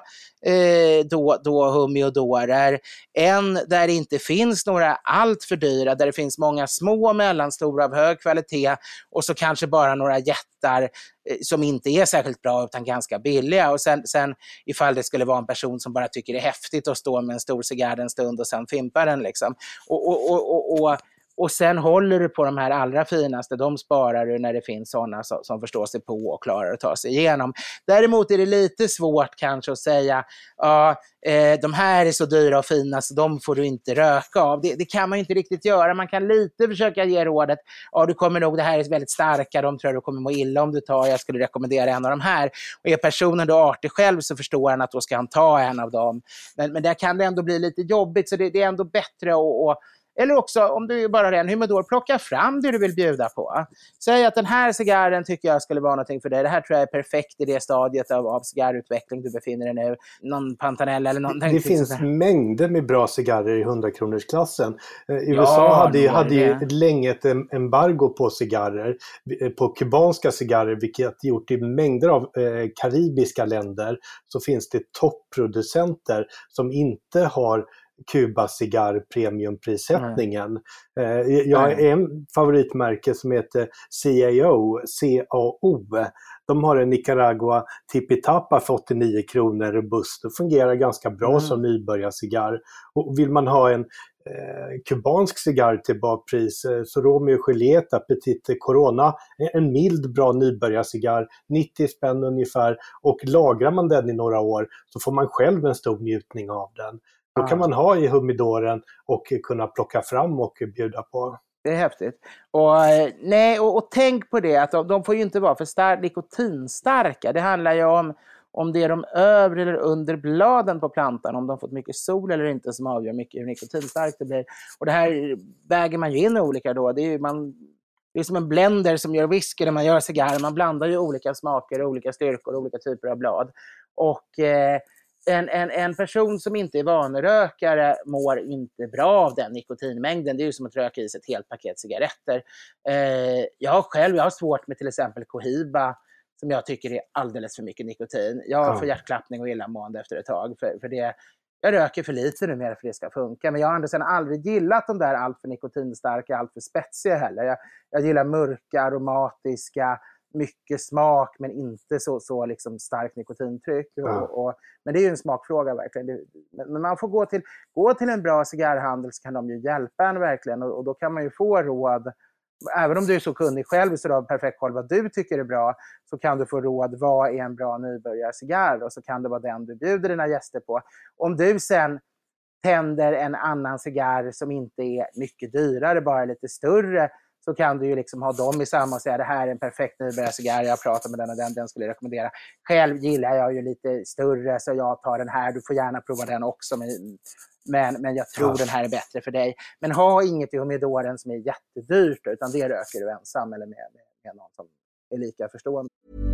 humiodorer. En där det inte finns några allt för dyra, där det finns många små, mellanstora av hög kvalitet, och så kanske bara några jättar som inte är särskilt bra utan ganska billiga. Och sen ifall det skulle vara en person som bara tycker det är häftigt att stå med en stor cigarr en stund och sen fimpa den liksom. Och sen håller du på de här allra finaste, de sparar du när det finns sådana som förstår sig på och klarar att ta sig igenom. Däremot är det lite svårt kanske att säga, de här är så dyra och fina så de får du inte röka av. Det kan man ju inte riktigt göra. Man kan lite försöka ge rådet, du kommer nog, det här är väldigt starka, de tror jag du kommer må illa om du tar, jag skulle rekommendera en av de här. Och är personen då artig själv så förstår han att då ska han ta en av dem. Men där kan det ändå bli lite jobbigt, så det är ändå bättre att eller också, om du är bara ren humidor, plocka fram det du vill bjuda på. Säg att den här cigarren tycker jag skulle vara någonting för dig. Det här tror jag är perfekt i det stadiet av cigarrutveckling du befinner dig nu. Någon Pantanella eller någonting. Det finns mängder med bra cigarrer i 100-kronorsklassen. USA hade ju länge ett embargo på cigarrer, på kubanska cigarrer, vilket gjort i mängder av karibiska länder så finns det toppproducenter som inte har Kubas cigarr premiumprissättningen. Jag har en favoritmärke som heter CAO. De har en Nicaragua Tipitapa för 89 kronor robust och fungerar ganska bra som nybörjarcigarr. Och vill man ha en kubansk cigarr till bra pris så Romeo och Julieta Petite Corona, en mild bra nybörjarcigarr, 90 spänn ungefär, och lagrar man den i några år så får man själv en stor njutning av den. Då kan man ha i humidoren och kunna plocka fram och bjuda på. Det är häftigt. Och tänk på det, att de får ju inte vara för nikotinstarka. Det handlar ju om det är de övre eller under bladen på plantan, om de fått mycket sol eller inte, som avgör mycket hur nikotinstarkt det blir. Och det här väger man ju in olika då. Det är som en blender som gör whisky när man gör cigarr. Man blandar ju olika smaker, olika styrkor, olika typer av blad. Och en person som inte är vanerökare mår inte bra av den nikotinmängden. Det är ju som att röka i sig ett helt paket cigaretter. Jag har svårt med till exempel Cohiba, som jag tycker är alldeles för mycket nikotin. Jag får hjärtklappning och illamående efter ett tag. För det, jag röker för lite nu mer för det ska funka. Men jag har aldrig gillat de där allt för nikotinstarka, allt för spetsiga heller. Jag gillar mörka, aromatiska, mycket smak men inte så liksom starkt nikotintryck. Men det är ju en smakfråga verkligen. Men man får gå till en bra cigarrhandel, så kan de ju hjälpa en verkligen, och då kan man ju få råd. Även om du är så kunnig själv så du har perfekt koll vad du tycker är bra, så kan du få råd, vad är en bra nybörjarcigarr, och så kan det vara den du bjuder dina gäster på. Om du sen tänder en annan cigarr som inte är mycket dyrare, bara lite större, så kan du ju liksom ha dem i samma och säga, det här är en perfekt nybörjarcigarr, jag pratar med den och den skulle jag rekommendera. Själv gillar jag ju lite större, så jag tar den här, du får gärna prova den också, men jag tror den här är bättre för dig. Men ha inget i humidoren som är jättedyrt, utan det röker du ensam eller med någon som är lika förstående.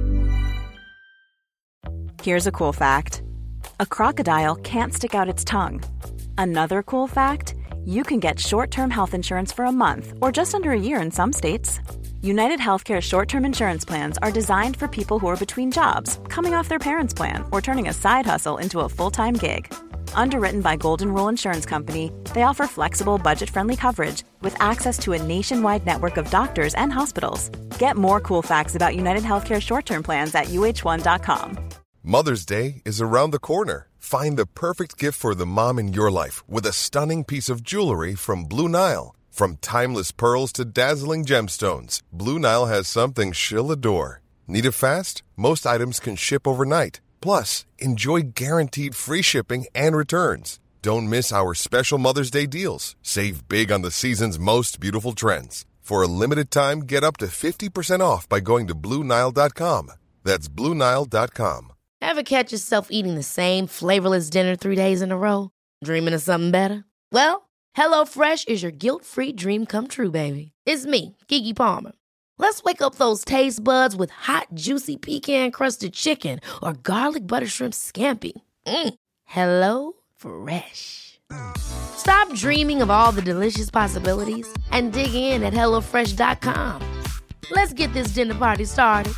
Here's a cool fact. A crocodile can't stick out its tongue. Another cool fact, you can get short-term health insurance for a month or just under a year in some states. United Healthcare short-term insurance plans are designed for people who are between jobs, coming off their parents' plan, or turning a side hustle into a full-time gig. Underwritten by Golden Rule Insurance Company, they offer flexible, budget-friendly coverage with access to a nationwide network of doctors and hospitals. Get more cool facts about United Healthcare short-term plans at uh1.com. Mother's Day is around the corner. Find the perfect gift for the mom in your life with a stunning piece of jewelry from Blue Nile. From timeless pearls to dazzling gemstones, Blue Nile has something she'll adore. Need it fast? Most items can ship overnight. Plus, enjoy guaranteed free shipping and returns. Don't miss our special Mother's Day deals. Save big on the season's most beautiful trends. For a limited time, get up to 50% off by going to BlueNile.com. That's BlueNile.com. Ever catch yourself eating the same flavorless dinner 3 days in a row? Dreaming of something better? Well, HelloFresh is your guilt-free dream come true, baby. It's me, Keke Palmer. Let's wake up those taste buds with hot, juicy pecan-crusted chicken or garlic butter shrimp scampi. Hello Fresh. Stop dreaming of all the delicious possibilities and dig in at HelloFresh.com. Let's get this dinner party started.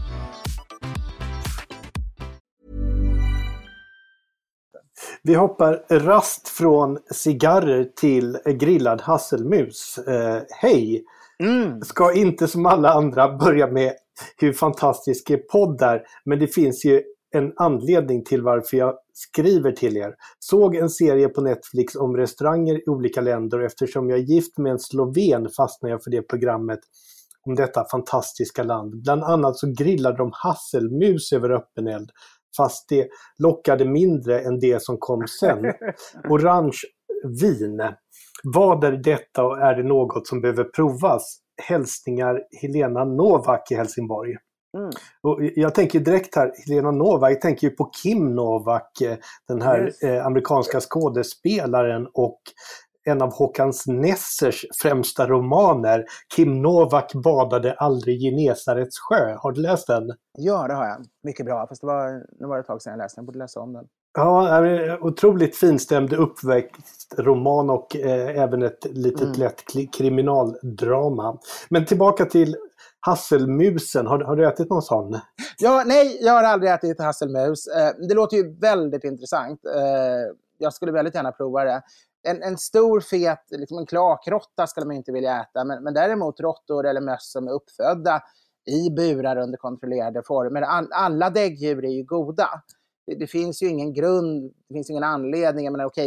Vi hoppar rast från cigarrer till grillad hasselmus. Hej! Ska inte som alla andra börja med hur fantastisk podd är, men det finns ju en anledning till varför jag skriver till er. Såg en serie på Netflix om restauranger i olika länder och eftersom jag är gift med en sloven fastnade jag för det programmet om detta fantastiska land. Bland annat så grillade de hasselmus över öppen eld, fast det lockade mindre än det som kom sen. Orange vin. Vad är detta och är det något som behöver provas? Hälsningar Helena Novak i Helsingborg. Och jag tänker direkt här, Helena Novak, jag tänker ju på Kim Novak, den här amerikanska skådespelaren och en av Håkan Nessers främsta romaner, Kim Novak badade aldrig i Genesarets sjö. Har du läst den? Ja, det har jag. Mycket bra, fast nu var det ett tag sedan jag läste den. Jag borde läsa om den. Ja, otroligt finstämd uppväxtroman och även ett litet lätt kriminaldrama. Men tillbaka till hasselmusen. Har du ätit någon sån? Ja, nej, jag har aldrig ätit hasselmus. Det låter ju väldigt intressant. Jag skulle väldigt gärna prova det. En stor fet, liksom en klakrotta skulle man inte vilja äta. Men däremot råttor eller möss som är uppfödda i burar under kontrollerade former. Alla däggdjur är ju goda. Det finns ju ingen grund, det finns ingen anledning. Jag menar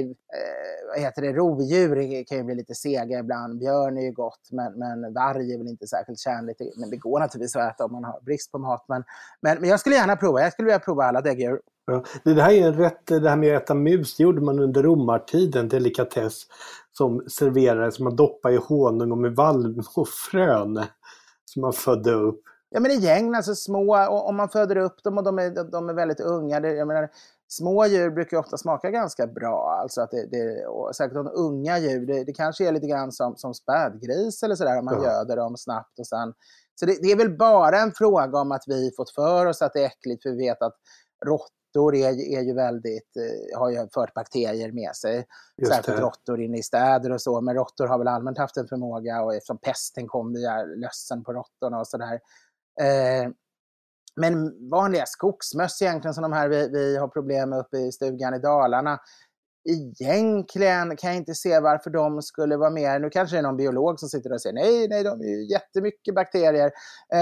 rovdjur kan ju bli lite sega ibland. Björn är ju gott, men varg är väl inte särskilt kärnligt. Men det går naturligtvis att äta om man har brist på mat. Men jag skulle gärna prova, jag skulle vilja prova alla däggdjur. Ja, det här är det här med att äta mus, det gjorde man under romartiden, delikatess som serverades, som man doppade i honung och med valm och frön som man födde upp. Ja, men i gäng, alltså små, och om man föder upp dem och de är väldigt unga, jag menar, små djur brukar ju ofta smaka ganska bra, alltså att och säkert de unga djur, det kanske är lite grann som spädgris eller sådär, om man göder dem snabbt och sen, så det är väl bara en fråga om att vi fått för oss att det är äckligt, för vi vet att råttor är ju väldigt, har ju fört bakterier med sig. Särskilt råttor inne i städer och så. Men råttor har väl allmänt haft en förmåga, och eftersom pesten kom via lössen på råttorna och sådär. Men vanliga skogsmöss egentligen, som de här vi har problem med uppe i stugan i Dalarna. Egentligen kan jag inte se varför de skulle vara med. Nu kanske det är någon biolog som sitter och säger nej, de är ju jättemycket bakterier.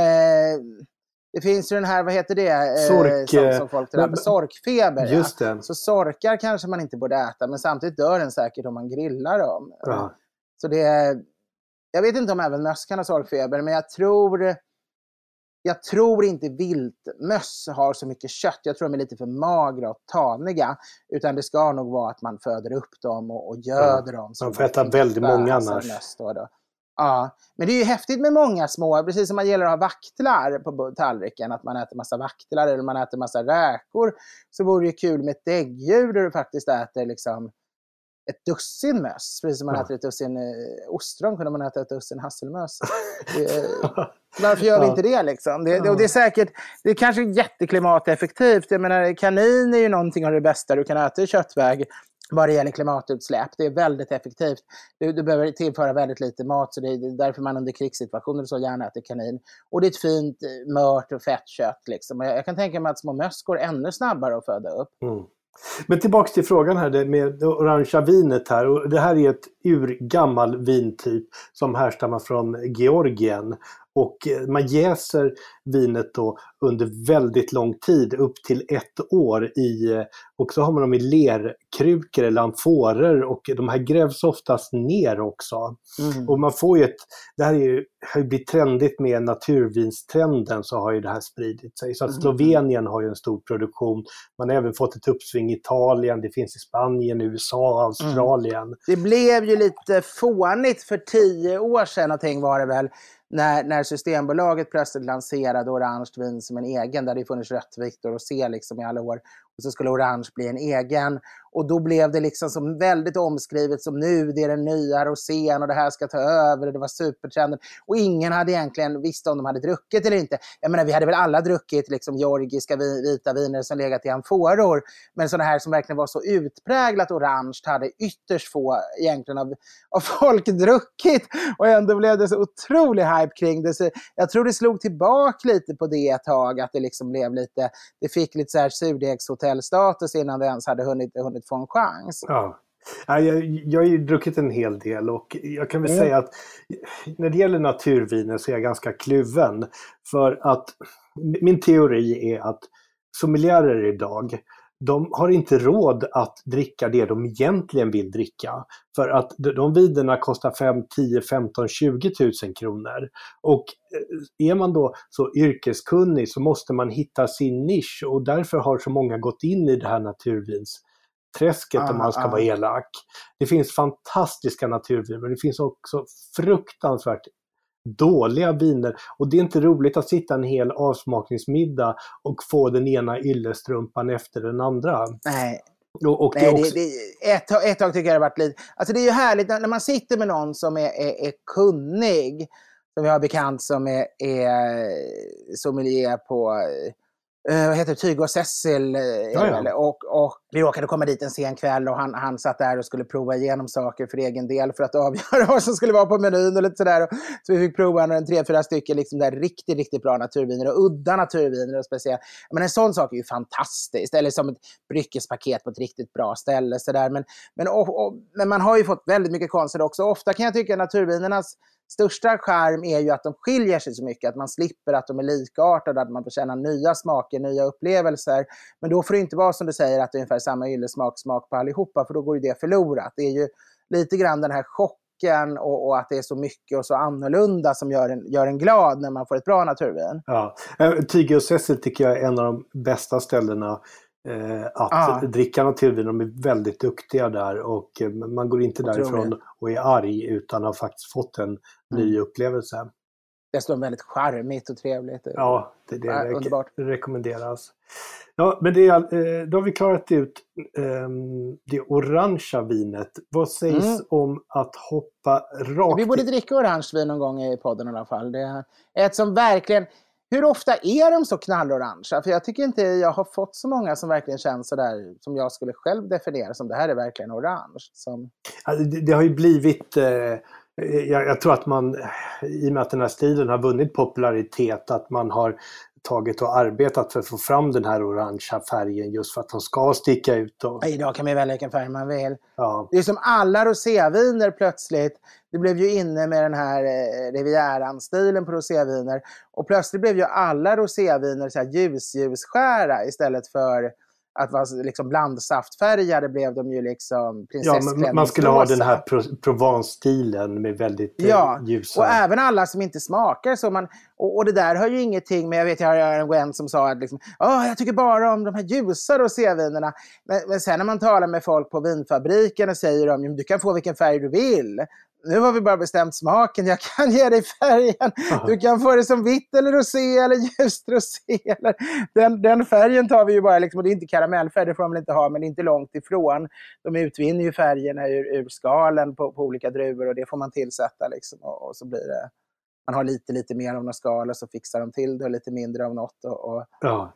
Det finns ju den här, vad heter det? Som folk tror, sorkfeber. Just det. Så sorkar kanske man inte borde äta, men samtidigt dör den säkert om man grillar dem. Ja. Så jag vet inte om även möss kan ha sorkfeber, men jag tror inte viltmöss har så mycket kött. Jag tror de är lite för magra och taniga. Utan det ska nog vara att man föder upp dem och göder dem. Man får äta väldigt många annars. Ja, men det är ju häftigt med många små, precis som man gäller att ha vaktlar på tallriken, att man äter massa vaktlar eller man äter massa räkor, så vore det kul med ett däggdjur där du faktiskt äter liksom ett dussin möss, precis som man äter ett dussin ostron, kunde man äta ett dussin hasselmöss. Varför gör vi inte det liksom? Det är säkert, det är kanske jätteklimateffektivt. Jag menar, kanin är ju någonting av det bästa du kan äta i köttväg vad det gäller klimatutsläpp. Det är väldigt effektivt. Du behöver tillföra väldigt lite mat, så det är därför man under krigssituationer så gärna äter kanin. Och det är ett fint mört och fett kött liksom. Jag kan tänka mig att små möss går ännu snabbare att föda upp. Mm. Men tillbaka till frågan här med det orangea vinet här. Och det här är ett urgammal vintyp som härstammar från Georgien. Och man jäser vinet då under väldigt lång tid, upp till 1 år och så har man dem i lerkrukor eller amforer, och de här grävs oftast ner också. Mm. Och man får ju det här har ju blivit trendigt med naturvinstrenden, så har ju det här spridit sig. Så att Slovenien har ju en stor produktion. Man har även fått ett uppsving i Italien, det finns i Spanien, USA, Australien. Det blev ju lite fånigt för 10 år sedan någonting var det väl. När Systembolaget plötsligt lanserade orange vin som en egen, där det funnits rött, vitt och rosé liksom i alla år, och så skulle orange bli en egen, och då blev det liksom som väldigt omskrivet som nu, det är den nya rosén och det här ska ta över, det var supertrenden, och ingen hade egentligen visst om de hade druckit eller inte. Jag menar, vi hade väl alla druckit liksom georgiska vita viner som legat i amforor, men sådana här som verkligen var så utpräglat orange hade ytterst få egentligen av folk druckit, och ändå blev det så otrolig hype kring det. Så jag tror det slog tillbaka lite på det ett tag, att det liksom blev lite, det fick lite så här surdegshotellstatus innan det ens hade hunnit få en chans. Ja. Jag har ju druckit en hel del, och jag kan väl säga att när det gäller naturviner så är jag ganska kluven, för att min teori är att sommelierer idag, de har inte råd att dricka det de egentligen vill dricka. För att de vinerna kostar 5, 10, 15, 20 000 kronor. Och är man då så yrkeskunnig så måste man hitta sin nisch. Och därför har så många gått in i det här naturvinsträsket om man ska vara elak. Det finns fantastiska naturviner, men det finns också fruktansvärt dåliga viner. Och det är inte roligt att sitta en hel avsmakningsmiddag och få den ena yllestrumpan efter den andra. Nej. Och Nej, också... ett tag tycker jag det har varit lite... Alltså det är ju härligt när man sitter med någon som är kunnig. Som vi har bekant som är sommelier på... vad heter det? Tygo och Cecil. Och vi råkade komma dit en sen kväll och han satt där och skulle prova igenom saker för egen del för att avgöra vad som skulle vara på menyn och lite sådär. Så vi fick prova 3-4 stycken liksom där riktigt bra naturviner och udda naturviner och speciellt. Men en sån sak är ju fantastiskt. Eller som ett dryckespaket på ett riktigt bra ställe. Så där. Men man har ju fått väldigt mycket konster också. Ofta kan jag tycka att naturvinernas största charm är ju att de skiljer sig så mycket, att man slipper att de är likartade, att man får känna nya smaker, nya upplevelser. Men då får det inte vara som du säger att det är ungefär samma yllesmak på allihopa, för då går ju det förlorat. Det är ju lite grann den här chocken och att det är så mycket och så annorlunda som gör en glad när man får ett bra naturvin. Ja, Tygo och Cecil tycker jag är en av de bästa ställena att dricka naturvin. De är väldigt duktiga där och man går inte därifrån och är arg utan har faktiskt fått en ny upplevelse. Det står väldigt charmigt och trevligt. Ja, det underbart. Rekommenderas. Ja, men då har vi klarat ut det orangea vinet. Vad sägs om att hoppa rakt? Vi borde dricka orange vin någon gång i podden i alla fall. Det är ett som verkligen... Hur ofta är de så knallorangea? För jag tycker inte jag har fått så många som verkligen känns så där som jag skulle själv definiera som det här är verkligen orange. Det har ju blivit... Jag tror att man, i och med att den här stilen har vunnit popularitet, att man har tagit och arbetat för att få fram den här orangea färgen just för att de ska sticka ut. Idag kan man välja vilken färg man vill. Ja. Det är som alla roséviner plötsligt. Det blev ju inne med den här Rivieran-stilen på roséviner. Och plötsligt blev ju alla roséviner så här ljusskära istället för att vara liksom blandsaftfärgade blev de ju liksom prinsessklädningsrosa. Ja, man skulle ha den här Provence-stilen med väldigt ljusa. Och även alla som inte smakar så och det där har ju ingenting med, jag har en vän som sa att liksom, jag tycker bara om de här ljusa rosévinerna. Men sen när man talar med folk på vinfabriken och säger de, du kan få vilken färg du vill. Nu har vi bara bestämt smaken. Jag kan ge dig färgen. Du kan få det som vitt eller rosé eller ljust rosé. Den färgen tar vi ju bara. Liksom, och det är inte karamellfärg, det får man väl inte ha. Men det är inte långt ifrån. De utvinner ju färgerna ur skalen på olika druvor. Och det får man tillsätta. Liksom, och så blir det... Man har lite mer av något skal och så fixar de till det. Och lite mindre av något. Ja.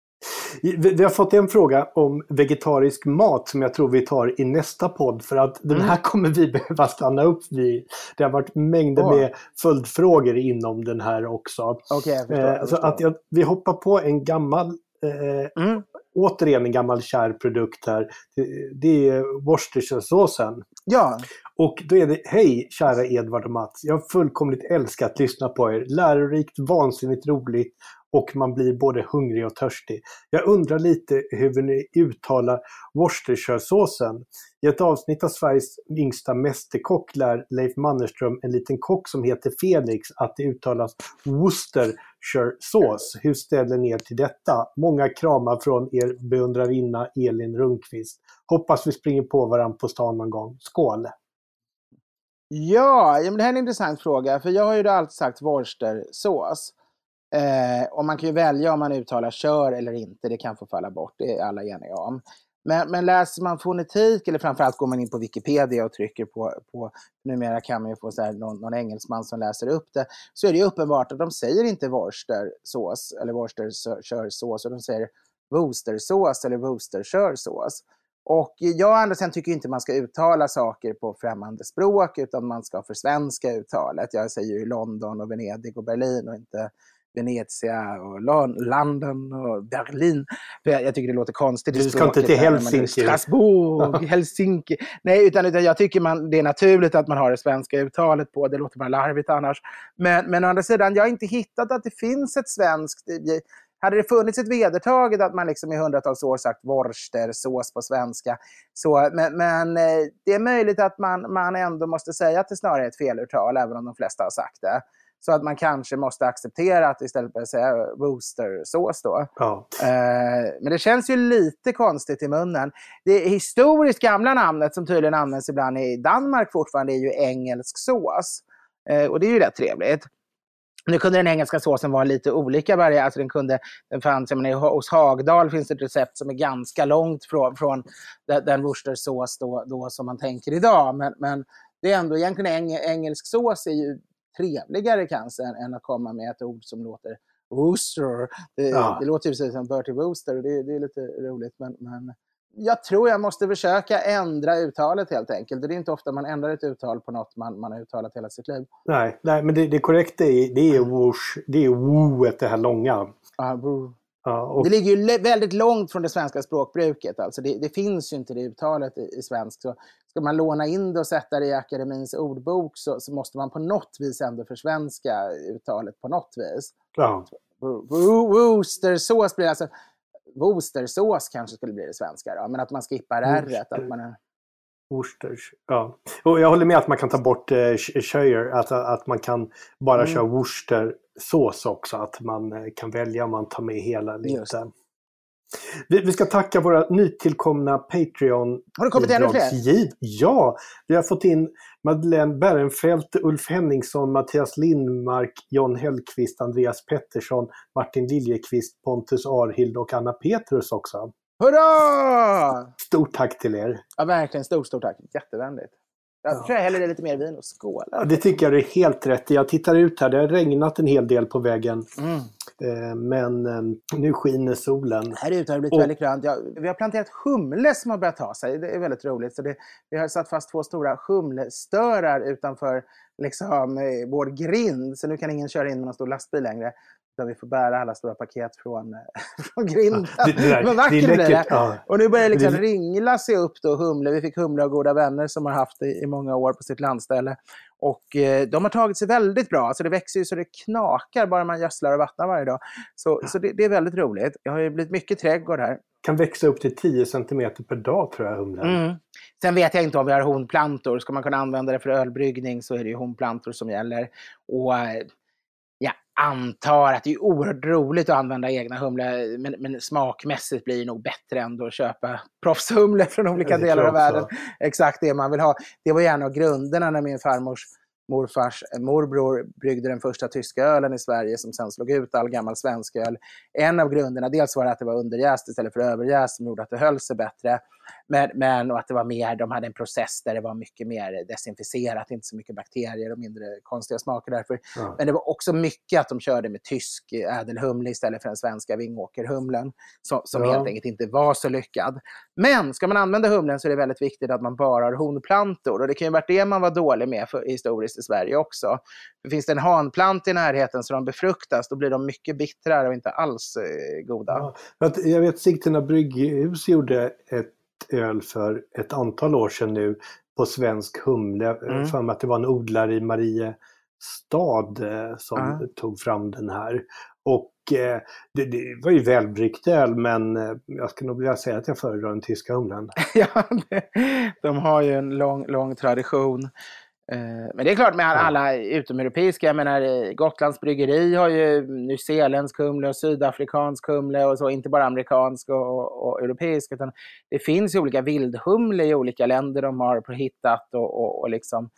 Vi har fått en fråga om vegetarisk mat som jag tror vi tar i nästa podd, för att den här kommer vi behöva stanna upp vid. Det har varit mängder med följdfrågor inom den här också. Okay, jag förstår. Vi hoppar på en gammal återigen en gammal kär produkt här. Det är Worcestershiresåsen. Ja. Och då är det, hej kära Edvard och Mats, jag har fullkomligt älskat att lyssna på er. Lärorikt, vansinnigt roligt och man blir både hungrig och törstig. Jag undrar lite hur ni uttalar Worcestershiresåsen. I ett avsnitt av Sveriges yngsta mästerkock lär Leif Mannerström, en liten kock som heter Felix, att det uttalas Worcestershiresås. Hur ställer ni er till detta? Många kramar från er beundrarinna Elin Rundqvist. Hoppas vi springer på varandra på stan någon gång. Skål! Ja, men det här är en intressant fråga. För jag har ju då alltid sagt Worcestersås. Och man kan ju välja om man uttalar kör eller inte. Det kan få falla bort, det är alla eniga om. Men läser man fonetik, eller framförallt går man in på Wikipedia och trycker på numera kan man ju få så här någon engelsman som läser upp det, så är det ju uppenbart att de säger inte Worcestersås eller Worcestershiresås, och de säger Worcestersås eller Worcestershiresås. Och jag ändå sen tycker inte man ska uttala saker på främmande språk, utan man ska försvenska uttalet. Jag säger ju London och Venedig och Berlin och inte Venezia och London och Berlin. För jag tycker det låter konstigt. Du ska inte till Helsinki. Strasbourg, Helsinki. Nej, utan jag tycker det är naturligt att man har det svenska uttalet på. Det låter bara larvigt annars. Men å andra sidan, jag har inte hittat att det finns ett svenskt. hade det funnits ett vedertaget att man liksom i hundratals år sagt worcestersås på svenska. Så, men det är möjligt att man ändå måste säga att det snarare är ett feluttal, även om de flesta har sagt det. Så att man kanske måste acceptera att istället för att säga Worcestersås då. Ja. Men det känns ju lite konstigt i munnen. Det historiskt gamla namnet som tydligen används ibland i Danmark fortfarande är ju engelsk sås. Och det är ju rätt trevligt. Nu kunde den engelska såsen vara lite olika varje. Alltså den fanns, jag menar, hos Hagdal finns det ett recept som är ganska långt från den Worcestersås då som man tänker idag. Men det är ändå egentligen engelsk sås är ju trevligare kanske än att komma med ett ord som låter Worcester. Det låter ju precis som Bertie Wooster och det är lite roligt. Men jag tror jag måste försöka ändra uttalet helt enkelt. Det är inte ofta man ändrar ett uttal på något man har uttalat hela sitt liv. Nej, men det korrekta är woosh, det är wooet, det här långa. Och det ligger ju väldigt långt från det svenska språkbruket. Alltså det finns ju inte det uttalet i svensk. Så ska man låna in det och sätta det i akademins ordbok så måste man på något vis ändå försvenska uttalet på något vis. Ja. Worcestersås blir alltså... Worcestersås kanske skulle bli det svenska då, men att man skippar r-et. Worcesters, ja. Och jag håller med att man kan ta bort shire, att man kan bara köra Worcestersås också, att man kan välja om man tar med hela lite. Vi ska tacka våra nytillkomna Patreon. Har det kommit ännu fler? Ja, vi har fått in Madeleine Bärenfeldt, Ulf Henningsson, Mattias Lindmark, John Hellqvist, Andreas Pettersson, Martin Liljekvist, Pontus Arhild och Anna Petrus också. Hurra! Stort tack till er. Ja, verkligen stort tack. Jättevänligt. Jag tror jag häller lite mer vin och skål. Ja, det tycker jag är helt rätt. Jag tittar ut här, det har regnat en hel del på vägen. Men nu skiner solen. Här ute har det blivit väldigt grönt. Vi har planterat humle som har börjat ta sig. Det är väldigt roligt. Så vi har satt fast 2 stora humlestörar utanför liksom, vår grind. Så nu kan ingen köra in med någon stor lastbil längre. Där vi får bära alla stora paket från grinden. Men vackert blir det. Ja. Och nu börjar det liksom ringla sig upp då humle. Vi fick humle och goda vänner som har haft det i många år på sitt landställe. Och de har tagit sig väldigt bra. Alltså det växer ju så det knakar bara man gödslar och vattnar varje dag. Så det är väldigt roligt. Jag har ju blivit mycket trädgård här. Kan växa upp till 10 cm per dag tror jag humlen. Sen vet jag inte om vi har honplantor. Ska man kunna använda det för ölbryggning så är det ju honplantor som gäller. Och jag antar att det är oerhört roligt att använda egna humle, men smakmässigt blir det nog bättre ändå att köpa proffshumle från olika delar av världen. Exakt det man vill ha. Det var gärna grunderna när min morfars morbror bryggde den första tyska ölen i Sverige som sen slog ut all gammal svensk öl. En av grunderna, dels var det att det var underjäst istället för överjäst som gjorde att det höll sig bättre. Men och att det var mer, de hade en process där det var mycket mer desinficerat, inte så mycket bakterier och mindre konstiga smaker därför. Ja. Men det var också mycket att de körde med tysk ädelhumle istället för den svenska Vingåkerhumlen som helt enkelt inte var så lyckad. Men ska man använda humlen så är det väldigt viktigt att man bara har honplantor och det kan ju vara det man var dålig med historiskt i Sverige också. För finns det en hanplant i närheten så de befruktas, då blir de mycket bittrare och inte alls goda. Ja, jag vet Sigtuna brygghus gjorde ett öl för ett antal år sedan nu på svensk humle. För mig att det var en odlare i Mariestad som tog fram den här. Och det var ju välbryggt öl, men jag skulle nog vilja säga att jag föredrar den tyska humlen. Ja, de har ju en lång tradition. Men det är klart med alla utomeuropeiska, jag menar Gotlands bryggeri har ju nyzeeländsk humle och sydafrikansk humle och så, inte bara amerikansk och europeisk, utan det finns ju olika vildhumle i olika länder de har hittat och liksom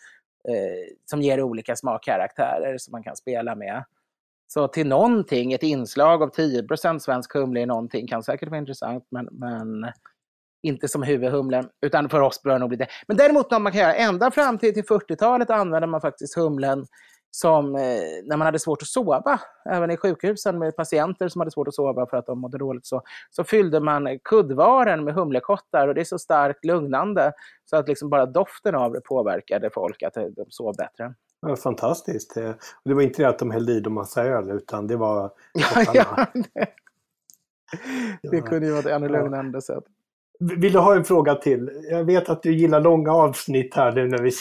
som ger olika smakkaraktärer som man kan spela med. Så till någonting, ett inslag av 10% svensk humle i någonting kan säkert vara intressant, men inte som huvudhumlen, utan för oss bör det nog bli det. Men däremot när man kan göra ända fram till 40-talet använde man faktiskt humlen som när man hade svårt att sova. Även i sjukhusen med patienter som hade svårt att sova för att de mådde dåligt så fyllde man kuddvaren med humlekottar och det är så starkt lugnande så att liksom bara doften av det påverkade folk att de sov bättre. Ja, fantastiskt. Det var inte det att de hällde i dem massa öl utan det var... Det kunde ju vara ett ännu lugnande sätt. Vill du ha en fråga till? Jag vet att du gillar långa avsnitt här nu när vi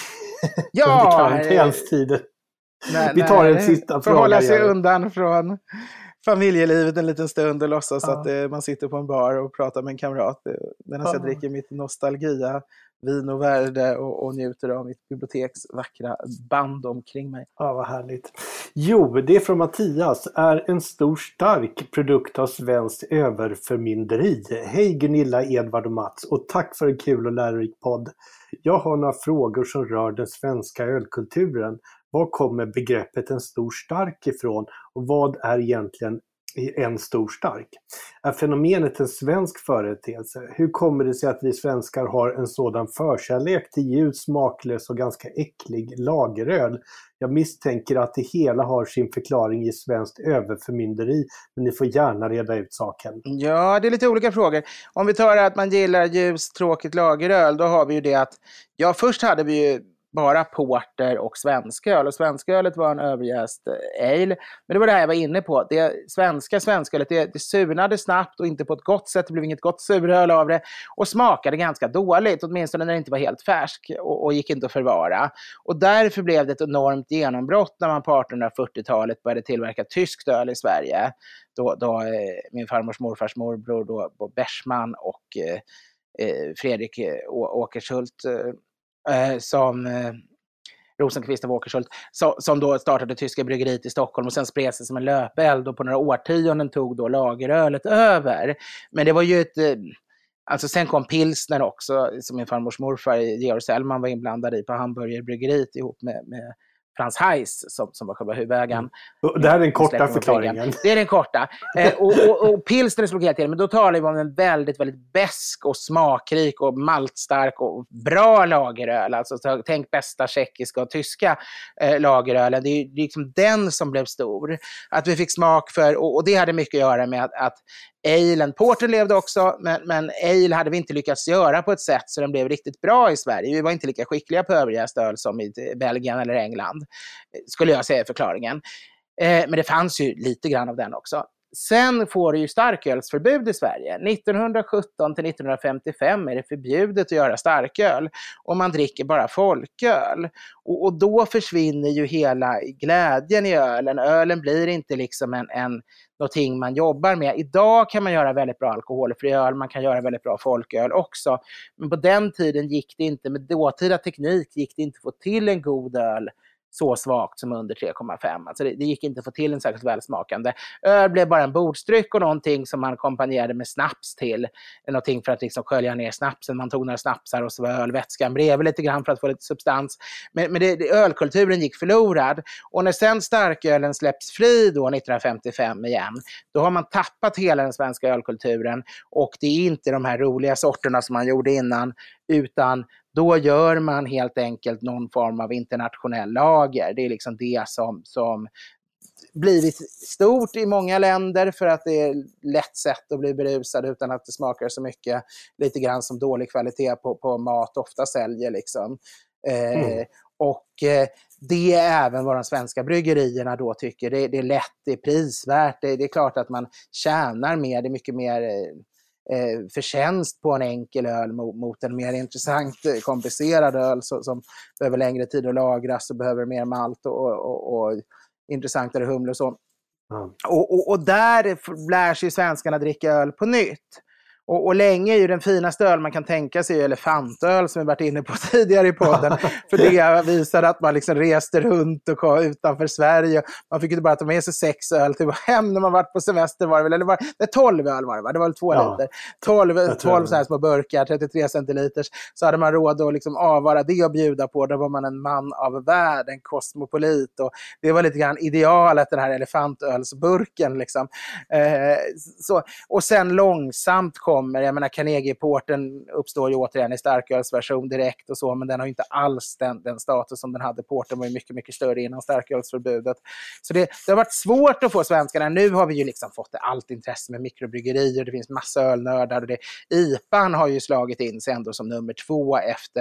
under karantänstiden. Vi tar en sista fråga. Hålla sig undan familjelivet en liten stund och låtsas att man sitter på en bar och pratar med en kamrat medan jag dricker mitt nostalgia vin och värde och njuter av mitt biblioteks vackra band omkring mig. Ja, vad härligt. Jo, det är från Mattias. Är en stor stark produkt av svenskt överförmynderi. Hej Gunilla, Edvard och Mats, och tack för en kul och lärorik podd. Jag har några frågor som rör den svenska ölkulturen. Var kommer begreppet en stor stark ifrån och vad är egentligen en stor stark? Är fenomenet en svensk företeelse? Hur kommer det sig att vi svenskar har en sådan förkärlek till ljus, smaklös och ganska äcklig lageröl? Jag misstänker att det hela har sin förklaring i svenskt överförmynderi, men ni får gärna reda ut saken. Ja, det är lite olika frågor. Om vi tar att man gillar ljus, tråkigt lageröl, då har vi ju det att, ja, först hade vi ju bara porter och svensköl. Och svenskölet var en överjäst ale. Men det var det här jag var inne på. Det svenskölet, det surnade snabbt och inte på ett gott sätt. Det blev inget gott suröl av det. Och smakade ganska dåligt. Åtminstone när det inte var helt färsk. Och gick inte att förvara. Och därför blev det ett enormt genombrott när man på 1840-talet började tillverka tyskt öl i Sverige. Då min farmors morfars morbror, då Bersman och Fredrik Åkershult som Rosenqvist och Åkershult som då startade tyska bryggeriet i Stockholm och sen spred sig som en löpeld och på några årtionden tog då lagerölet över. Men det var ju alltså sen kom pilsner också som min farmors morfar Georg Sellman var inblandad i på Hamburgerbryggeriet ihop med Frans Heiss som var själva huvudägaren. Det här är den korta förklaringen. Det är den korta. Och pilsner slog helt till. Men då talar vi om en väldigt, väldigt besk och smakrik och maltstark och bra lageröl. Alltså tänk bästa tjeckiska och tyska lagerölen. Det är liksom den som blev stor. Att vi fick smak för, och det hade mycket att göra med att alen, porten levde också, men ale hade vi inte lyckats göra på ett sätt så den blev riktigt bra i Sverige. Vi var inte lika skickliga på överjäst öl som i Belgien eller England, skulle jag säga förklaringen. Men det fanns ju lite grann av den också. Sen får det ju starkölsförbud i Sverige. 1917 till 1955 är det förbjudet att göra starköl och man dricker bara folköl. Och då försvinner ju hela glädjen i ölen. Ölen blir inte liksom någonting man jobbar med. Idag kan man göra väldigt bra alkoholfri öl, man kan göra väldigt bra folköl också. Men på den tiden gick det inte, med dåtida teknik gick det inte att få till en god öl så svagt som under 3,5. Alltså det gick inte att få till en särskilt välsmakande. Öl blev bara en bordsdryck och någonting som man kompanjerade med snaps till. Någonting för att liksom skölja ner snapsen. Man tog några snapsar och så var ölvätskan bredvid lite grann för att få lite substans. Men ölkulturen gick förlorad. Och när sen starkölen släpps fri då 1955 igen, då har man tappat hela den svenska ölkulturen. Och det är inte de här roliga sorterna som man gjorde innan, utan då gör man helt enkelt någon form av internationell lager. Det är liksom det som blivit stort i många länder för att det är lätt sätt att bli berusad utan att det smakar så mycket. Lite grann som dålig kvalitet på mat ofta säljer liksom. Och det är även vad de svenska bryggerierna då tycker. Det är lätt, det är prisvärt. Det är klart att man tjänar mer, det är mycket mer förtjänst på en enkel öl mot en mer intressant komplicerad öl som behöver längre tid att lagras och behöver mer malt och intressantare humle och så. Och där lär sig svenskarna dricka öl på nytt. Och länge är ju den finaste öl man kan tänka sig elefantöl som vi varit inne på tidigare i podden. För det visade att man liksom reste runt och kom utanför Sverige. Man fick inte bara ta med sig 6 öl till hem när man varit på semester var det väl. Eller var det 12 öl var det va? Det var väl 2 liter. 12 så här små burkar, 33 centiliters. Så hade man råd att liksom avvara det och bjuda på. Då var man en man av världen, kosmopolit. Och det var lite grann idealet, den här elefantölsburken liksom. Och sen långsamt kom. Jag menar, Carnegie-porten uppstår ju återigen i starkölsversion direkt och så, men den har ju inte alls den status som den hade. Porten var ju mycket, mycket större innan starkölsförbudet. Så det har varit svårt att få svenskarna. Nu har vi ju liksom fått allt intresse med mikrobryggerier, det finns massa ölnördar och IPAn har ju slagit in sig ändå som nummer 2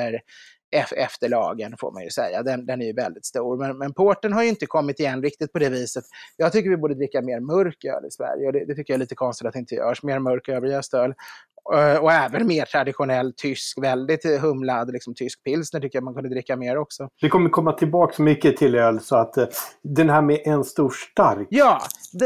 efter lagen får man ju säga. Den är ju väldigt stor. Men porten har ju inte kommit igen riktigt på det viset. Jag tycker vi borde dricka mer mörköl i Sverige. Och det tycker jag är lite konstigt att det inte görs. Mer mörk överjäst öl. Och även mer traditionell tysk, väldigt humlad liksom, tysk pilsner tycker jag man kunde dricka mer också. Vi kommer komma tillbaka mycket till öl, så att den här med en stor stark. Ja,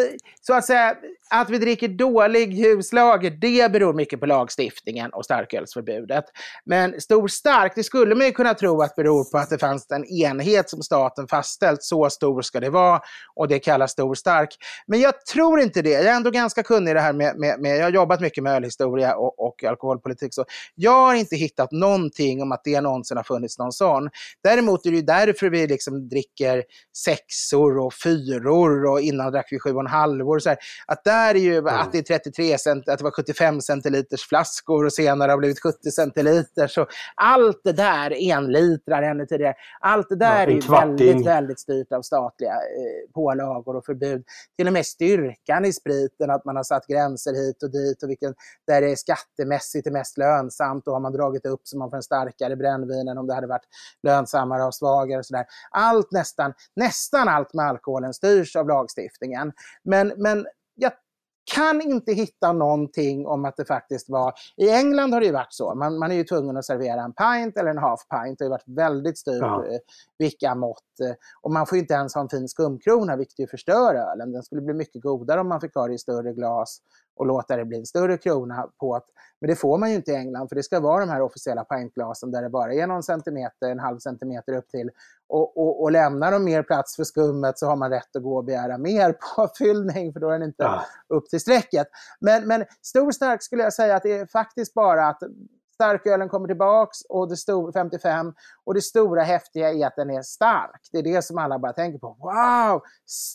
så att säga att vi dricker dålig huslager, det beror mycket på lagstiftningen och starkölsförbudet. Men stor stark, det skulle man ju kunna tro att beror på att det fanns en enhet som staten fastställt, så stor ska det vara, och det kallas stor stark. Men jag tror inte det. Jag är ändå ganska kunnig i det här med jag har jobbat mycket med ölhistoria och alkoholpolitik, så jag har inte hittat någonting om att det någonsin har funnits någon sån. Däremot är det ju därför vi liksom dricker 6-or och 4-or, och innan drack vi 7,5-or och så här. Att där är ju att det är 33 cent, att det var 75 centiliters flaskor och senare har blivit 70 centiliter, så allt det där, 1 liter ännu tidigare, allt det där är ju väldigt, väldigt styrt av statliga pålagor och förbud. Till och med styrkan i spriten, att man har satt gränser hit och dit, och vilken där det är skattemässigt det mest lönsamt, och har man dragit upp så man får en starkare brännvin än om det hade varit lönsammare och svagare och sådär. Allt, nästan allt med alkoholen styrs av lagstiftningen. Men jag kan inte hitta någonting om att det faktiskt var... I England har det ju varit så. Man är ju tvungen att servera en pint eller en half pint. Det har ju varit väldigt styrt vilka mått. Och man får ju inte ens ha en fin skumkrona, vilket ju förstör ölen. Den skulle bli mycket godare om man fick ha det i större glas och låta det bli en större krona på att... Men det får man ju inte i England, för det ska vara de här officiella pintglasen där det bara är någon centimeter, en halv centimeter upp till. Och lämnar de mer plats för skummet, så har man rätt att gå och begära mer påfyllning, för då är den inte upp till strecket. Men stor stark skulle jag säga att det är faktiskt bara att starkölen kommer tillbaks, och det stora 55, och det stora häftiga är att den är stark. Det är det som alla bara tänker på. Wow,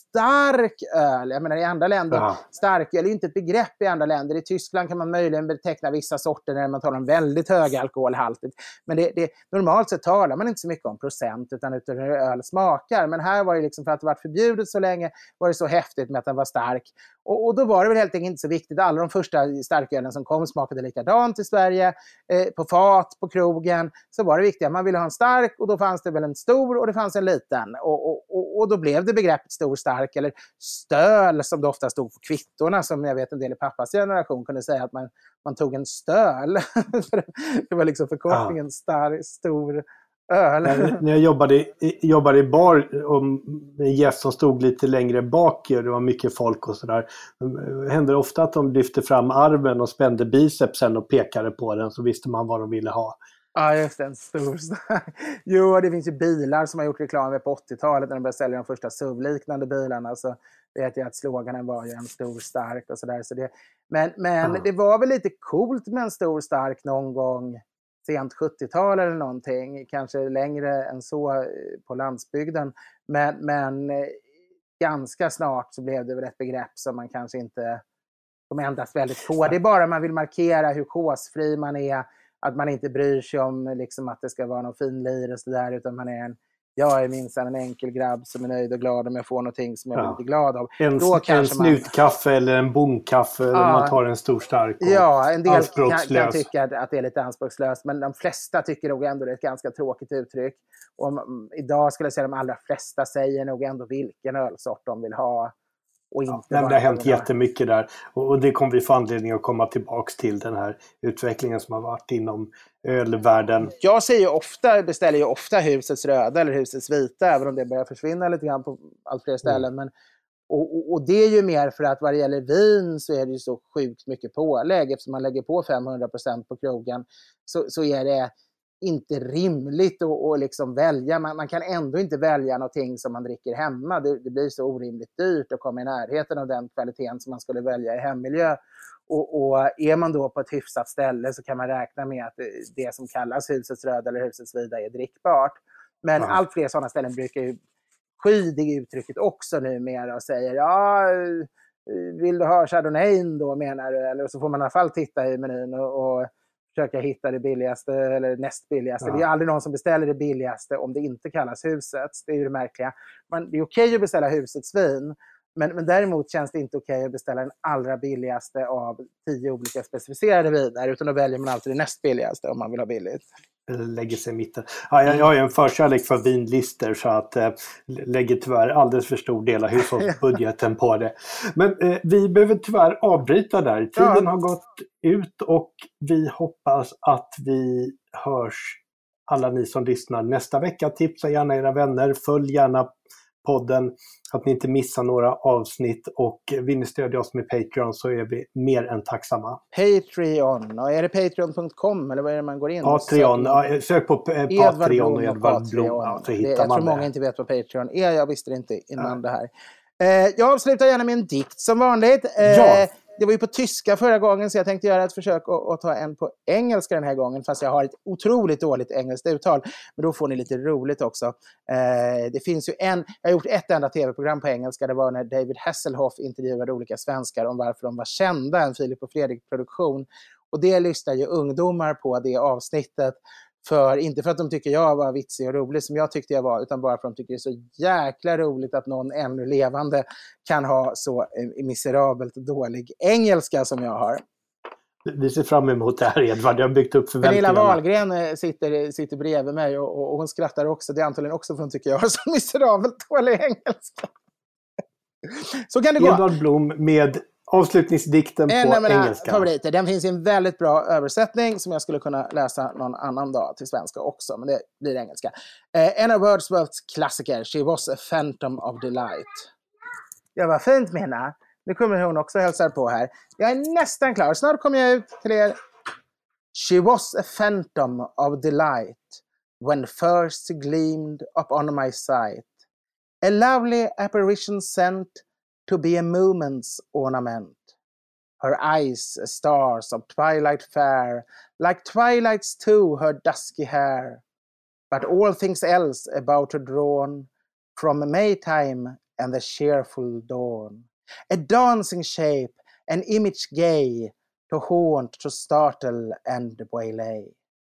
stark öl. Jag menar, i andra länder, starköl är ju inte ett begrepp i andra länder. I Tyskland kan man möjligen beteckna vissa sorter när man talar om väldigt höga alkoholhalter. Men normalt sett talar man inte så mycket om procent, utan hur öl smakar. Men här var det liksom, för att det var förbjudet så länge, var det så häftigt med att den var stark. Och då var det väl helt enkelt inte så viktigt. Alla de första starkölen som kom smakade likadant i Sverige. På fat, på krogen, så var det viktigt. Man ville ha en stark, och då fanns det väl en stor och det fanns en liten. Och då blev det begreppet stor stark, eller stöl som det ofta stod på kvittorna, som jag vet en del i pappas generation kunde säga att man tog en stöl. Det var liksom förkortningen stor öl. När jag jobbade i bar, och en gäst som stod lite längre bak, det var mycket folk och sådär. Det hände ofta att de lyfte fram armen och spände bicepsen och pekade på den, så visste man vad de ville ha. Ja, just det, en stor stark. Jo, det finns ju bilar som har gjort reklam på 80-talet när de började sälja de första SUV-liknande bilarna. Så vet jag att sloganen var ju en stor stark och sådär. Men det var väl lite coolt med en stor stark någon gång sent 70-tal eller någonting, kanske längre än så på landsbygden, men ganska snart så blev det väl ett begrepp som man kanske inte kommer ändras väldigt på. Det är bara man vill markera hur kosfri man är, att man inte bryr sig om liksom att det ska vara någon fin lir och sådär, utan jag är minst en enkel grabb som är nöjd och glad om jag får någonting som jag blir lite glad av. En snutkaffe eller en bonkaffe, eller man tar en stor stark. Ja, en del kan tycka att det är lite anspråkslöst, men de flesta tycker nog ändå det är ett ganska tråkigt uttryck. Och idag skulle jag säga att de allra flesta säger nog ändå vilken ölsort de vill ha. Och inte det har hänt jättemycket där, och det kommer vi få anledning att komma tillbaka till, den här utvecklingen som har varit inom ölvärlden. Jag beställer ju ofta husets röda eller husets vita, även om det börjar försvinna lite grann på allt fler ställen. Men, och det är ju mer för att vad det gäller vin så är det ju så sjukt mycket pålägg, eftersom man lägger på 500% på krogen, så är det inte rimligt att liksom välja. Man kan ändå inte välja någonting som man dricker hemma. Det blir så orimligt dyrt att komma i närheten av den kvaliteten som man skulle välja i hemmiljö. Och är man då på ett hyfsat ställe så kan man räkna med att det som kallas husets röda eller husets vida är drickbart. Men allt fler sådana ställen brukar ju sky det uttrycket också numera och säger vill du ha Chardonnay då, menar du? Eller så får man i alla fall titta i menyn och försöka hitta det billigaste eller näst billigaste. Det är aldrig någon som beställer det billigaste om det inte kallas husets. Det är ju det märkliga. Men det är okej att beställa husets vin. Men däremot känns det inte okej att beställa den allra billigaste av 10 olika specificerade viner. Utan då väljer man alltid det näst billigaste om man vill ha billigt. lägger sig i mitten. Ja, jag har ju en förkärlek för vinlister så att lägger tyvärr alldeles för stor del av hushållsbudgeten på det. Men vi behöver tyvärr avbryta där. Tiden har gått ut och vi hoppas att vi hörs, alla ni som lyssnar, nästa vecka. Tipsa gärna era vänner, följ gärna podden, att ni inte missar några avsnitt, och vill ni stödja oss med Patreon så är vi mer än tacksamma. Patreon, och är det patreon.com eller vad är det man går in? Patreon, sök på Patreon och Edvard Blom, så hittar jag man tror många inte vet vad Patreon är, jag visste det inte innan det här. Jag avslutar gärna med en dikt som vanligt. Det var ju på tyska förra gången, så jag tänkte göra ett försök att ta en på engelska den här gången, fast jag har ett otroligt dåligt engelskt uttal. Men då får ni lite roligt också. Det finns ju jag har gjort ett enda tv-program på engelska. Det var när David Hasselhoff intervjuade olika svenskar om varför de var kända, en Filip och Fredrik-produktion. Och det lyssnar ju ungdomar på, det avsnittet. Inte för att de tycker jag var vitsig och rolig som jag tyckte jag var, utan bara för att de tycker det är så jäkla roligt att någon ännu levande kan ha så miserabelt dålig engelska som jag har. Vi ser fram emot det här, Edvard. Jag har byggt upp förväntningarna. Pernilla Wahlgren sitter bredvid mig och hon skrattar också. Det är antagligen också för att hon tycker jag har så miserabelt dålig engelska. Så kan det gå. Edvard Blom med avslutningsdikten på engelska. En av mina favoriter. Den finns i en väldigt bra översättning som jag skulle kunna läsa någon annan dag till svenska också, men det blir engelska. En av Wordsworths klassiker, She was a phantom of delight. Ja, vad fint, Minna. Nu kommer hon också hälsar på här. Jag är nästan klar. Snart kommer jag ut till er. She was a phantom of delight when first gleamed upon my sight. A lovely apparition sent to be a moment's ornament. Her eyes stars of twilight fair, like twilight's too her dusky hair. But all things else about her drawn from Maytime and the cheerful dawn. A dancing shape, an image gay, to haunt, to startle and waylay.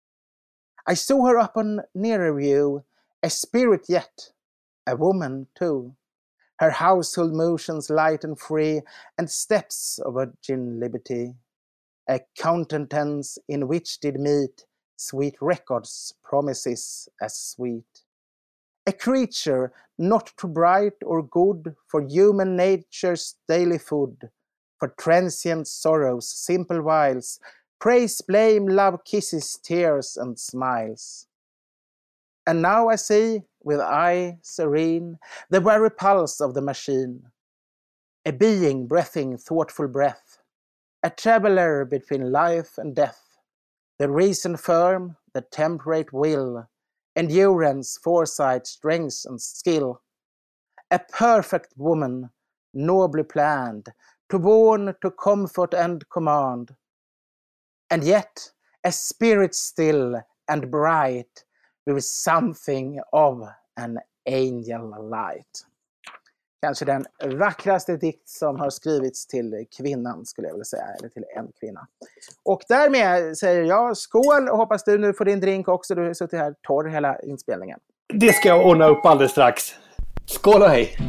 I saw her upon nearer view, a spirit yet, a woman too. Her household motions light and free, and steps of virgin liberty. A countenance in which did meet sweet records, promises as sweet. A creature not too bright or good for human nature's daily food, for transient sorrows, simple wiles, praise, blame, love, kisses, tears, and smiles. And now I see, with eye serene, the very pulse of the machine. A being breathing thoughtful breath, a traveller between life and death, the reason firm, the temperate will, endurance, foresight, strength, and skill. A perfect woman, nobly planned, to warn, to comfort and command. And yet, a spirit still and bright, with something of an angel light. Kanske den vackraste dikt som har skrivits till kvinnan, skulle jag vilja säga, eller till en kvinna. Och därmed säger jag skål och hoppas du nu får din drink också. Du har suttit här torr hela inspelningen. Det ska jag ordna upp alldeles strax. Skål och hej!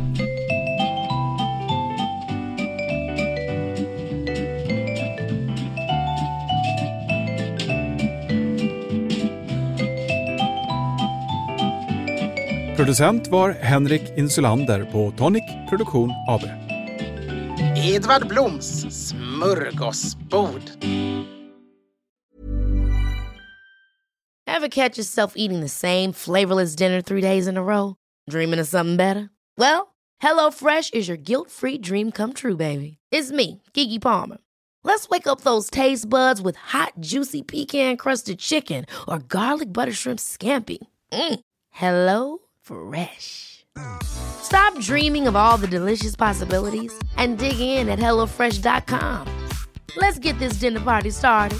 Producent var Henrik Insulander på Tonic Produktion AB. Edvard Bloms smörgåsbord. Ever catch yourself eating the same flavorless dinner 3 days in a row? Dreaming of something better? Well, HelloFresh is your guilt-free dream come true, baby. It's me, Keke Palmer. Let's wake up those taste buds with hot, juicy pecan-crusted chicken or garlic butter shrimp scampi. Hello Fresh. Stop dreaming of all the delicious possibilities and dig in at HelloFresh.com. Let's get this dinner party started.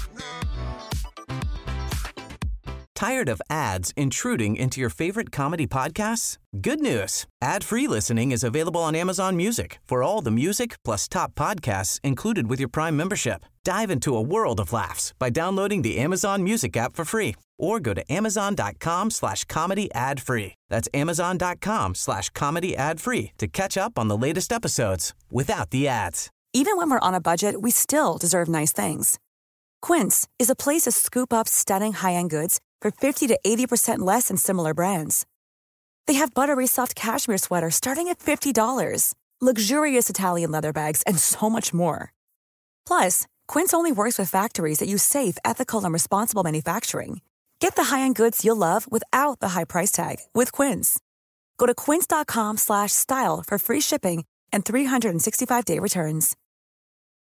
Tired of ads intruding into your favorite comedy podcasts? Good news. Ad-free listening is available on Amazon Music for all the music plus top podcasts included with your Prime membership. Dive into a world of laughs by downloading the Amazon Music app for free or go to amazon.com/comedy ad-free. That's amazon.com/comedy ad-free to catch up on the latest episodes without the ads. Even when we're on a budget, we still deserve nice things. Quince is a place to scoop up stunning high-end goods for 50 to 80% less than similar brands. They have buttery soft cashmere sweaters starting at $50, luxurious Italian leather bags, and so much more. Plus, Quince only works with factories that use safe, ethical, and responsible manufacturing. Get the high-end goods you'll love without the high price tag with Quince. Go to quince.com/style for free shipping and 365-day returns.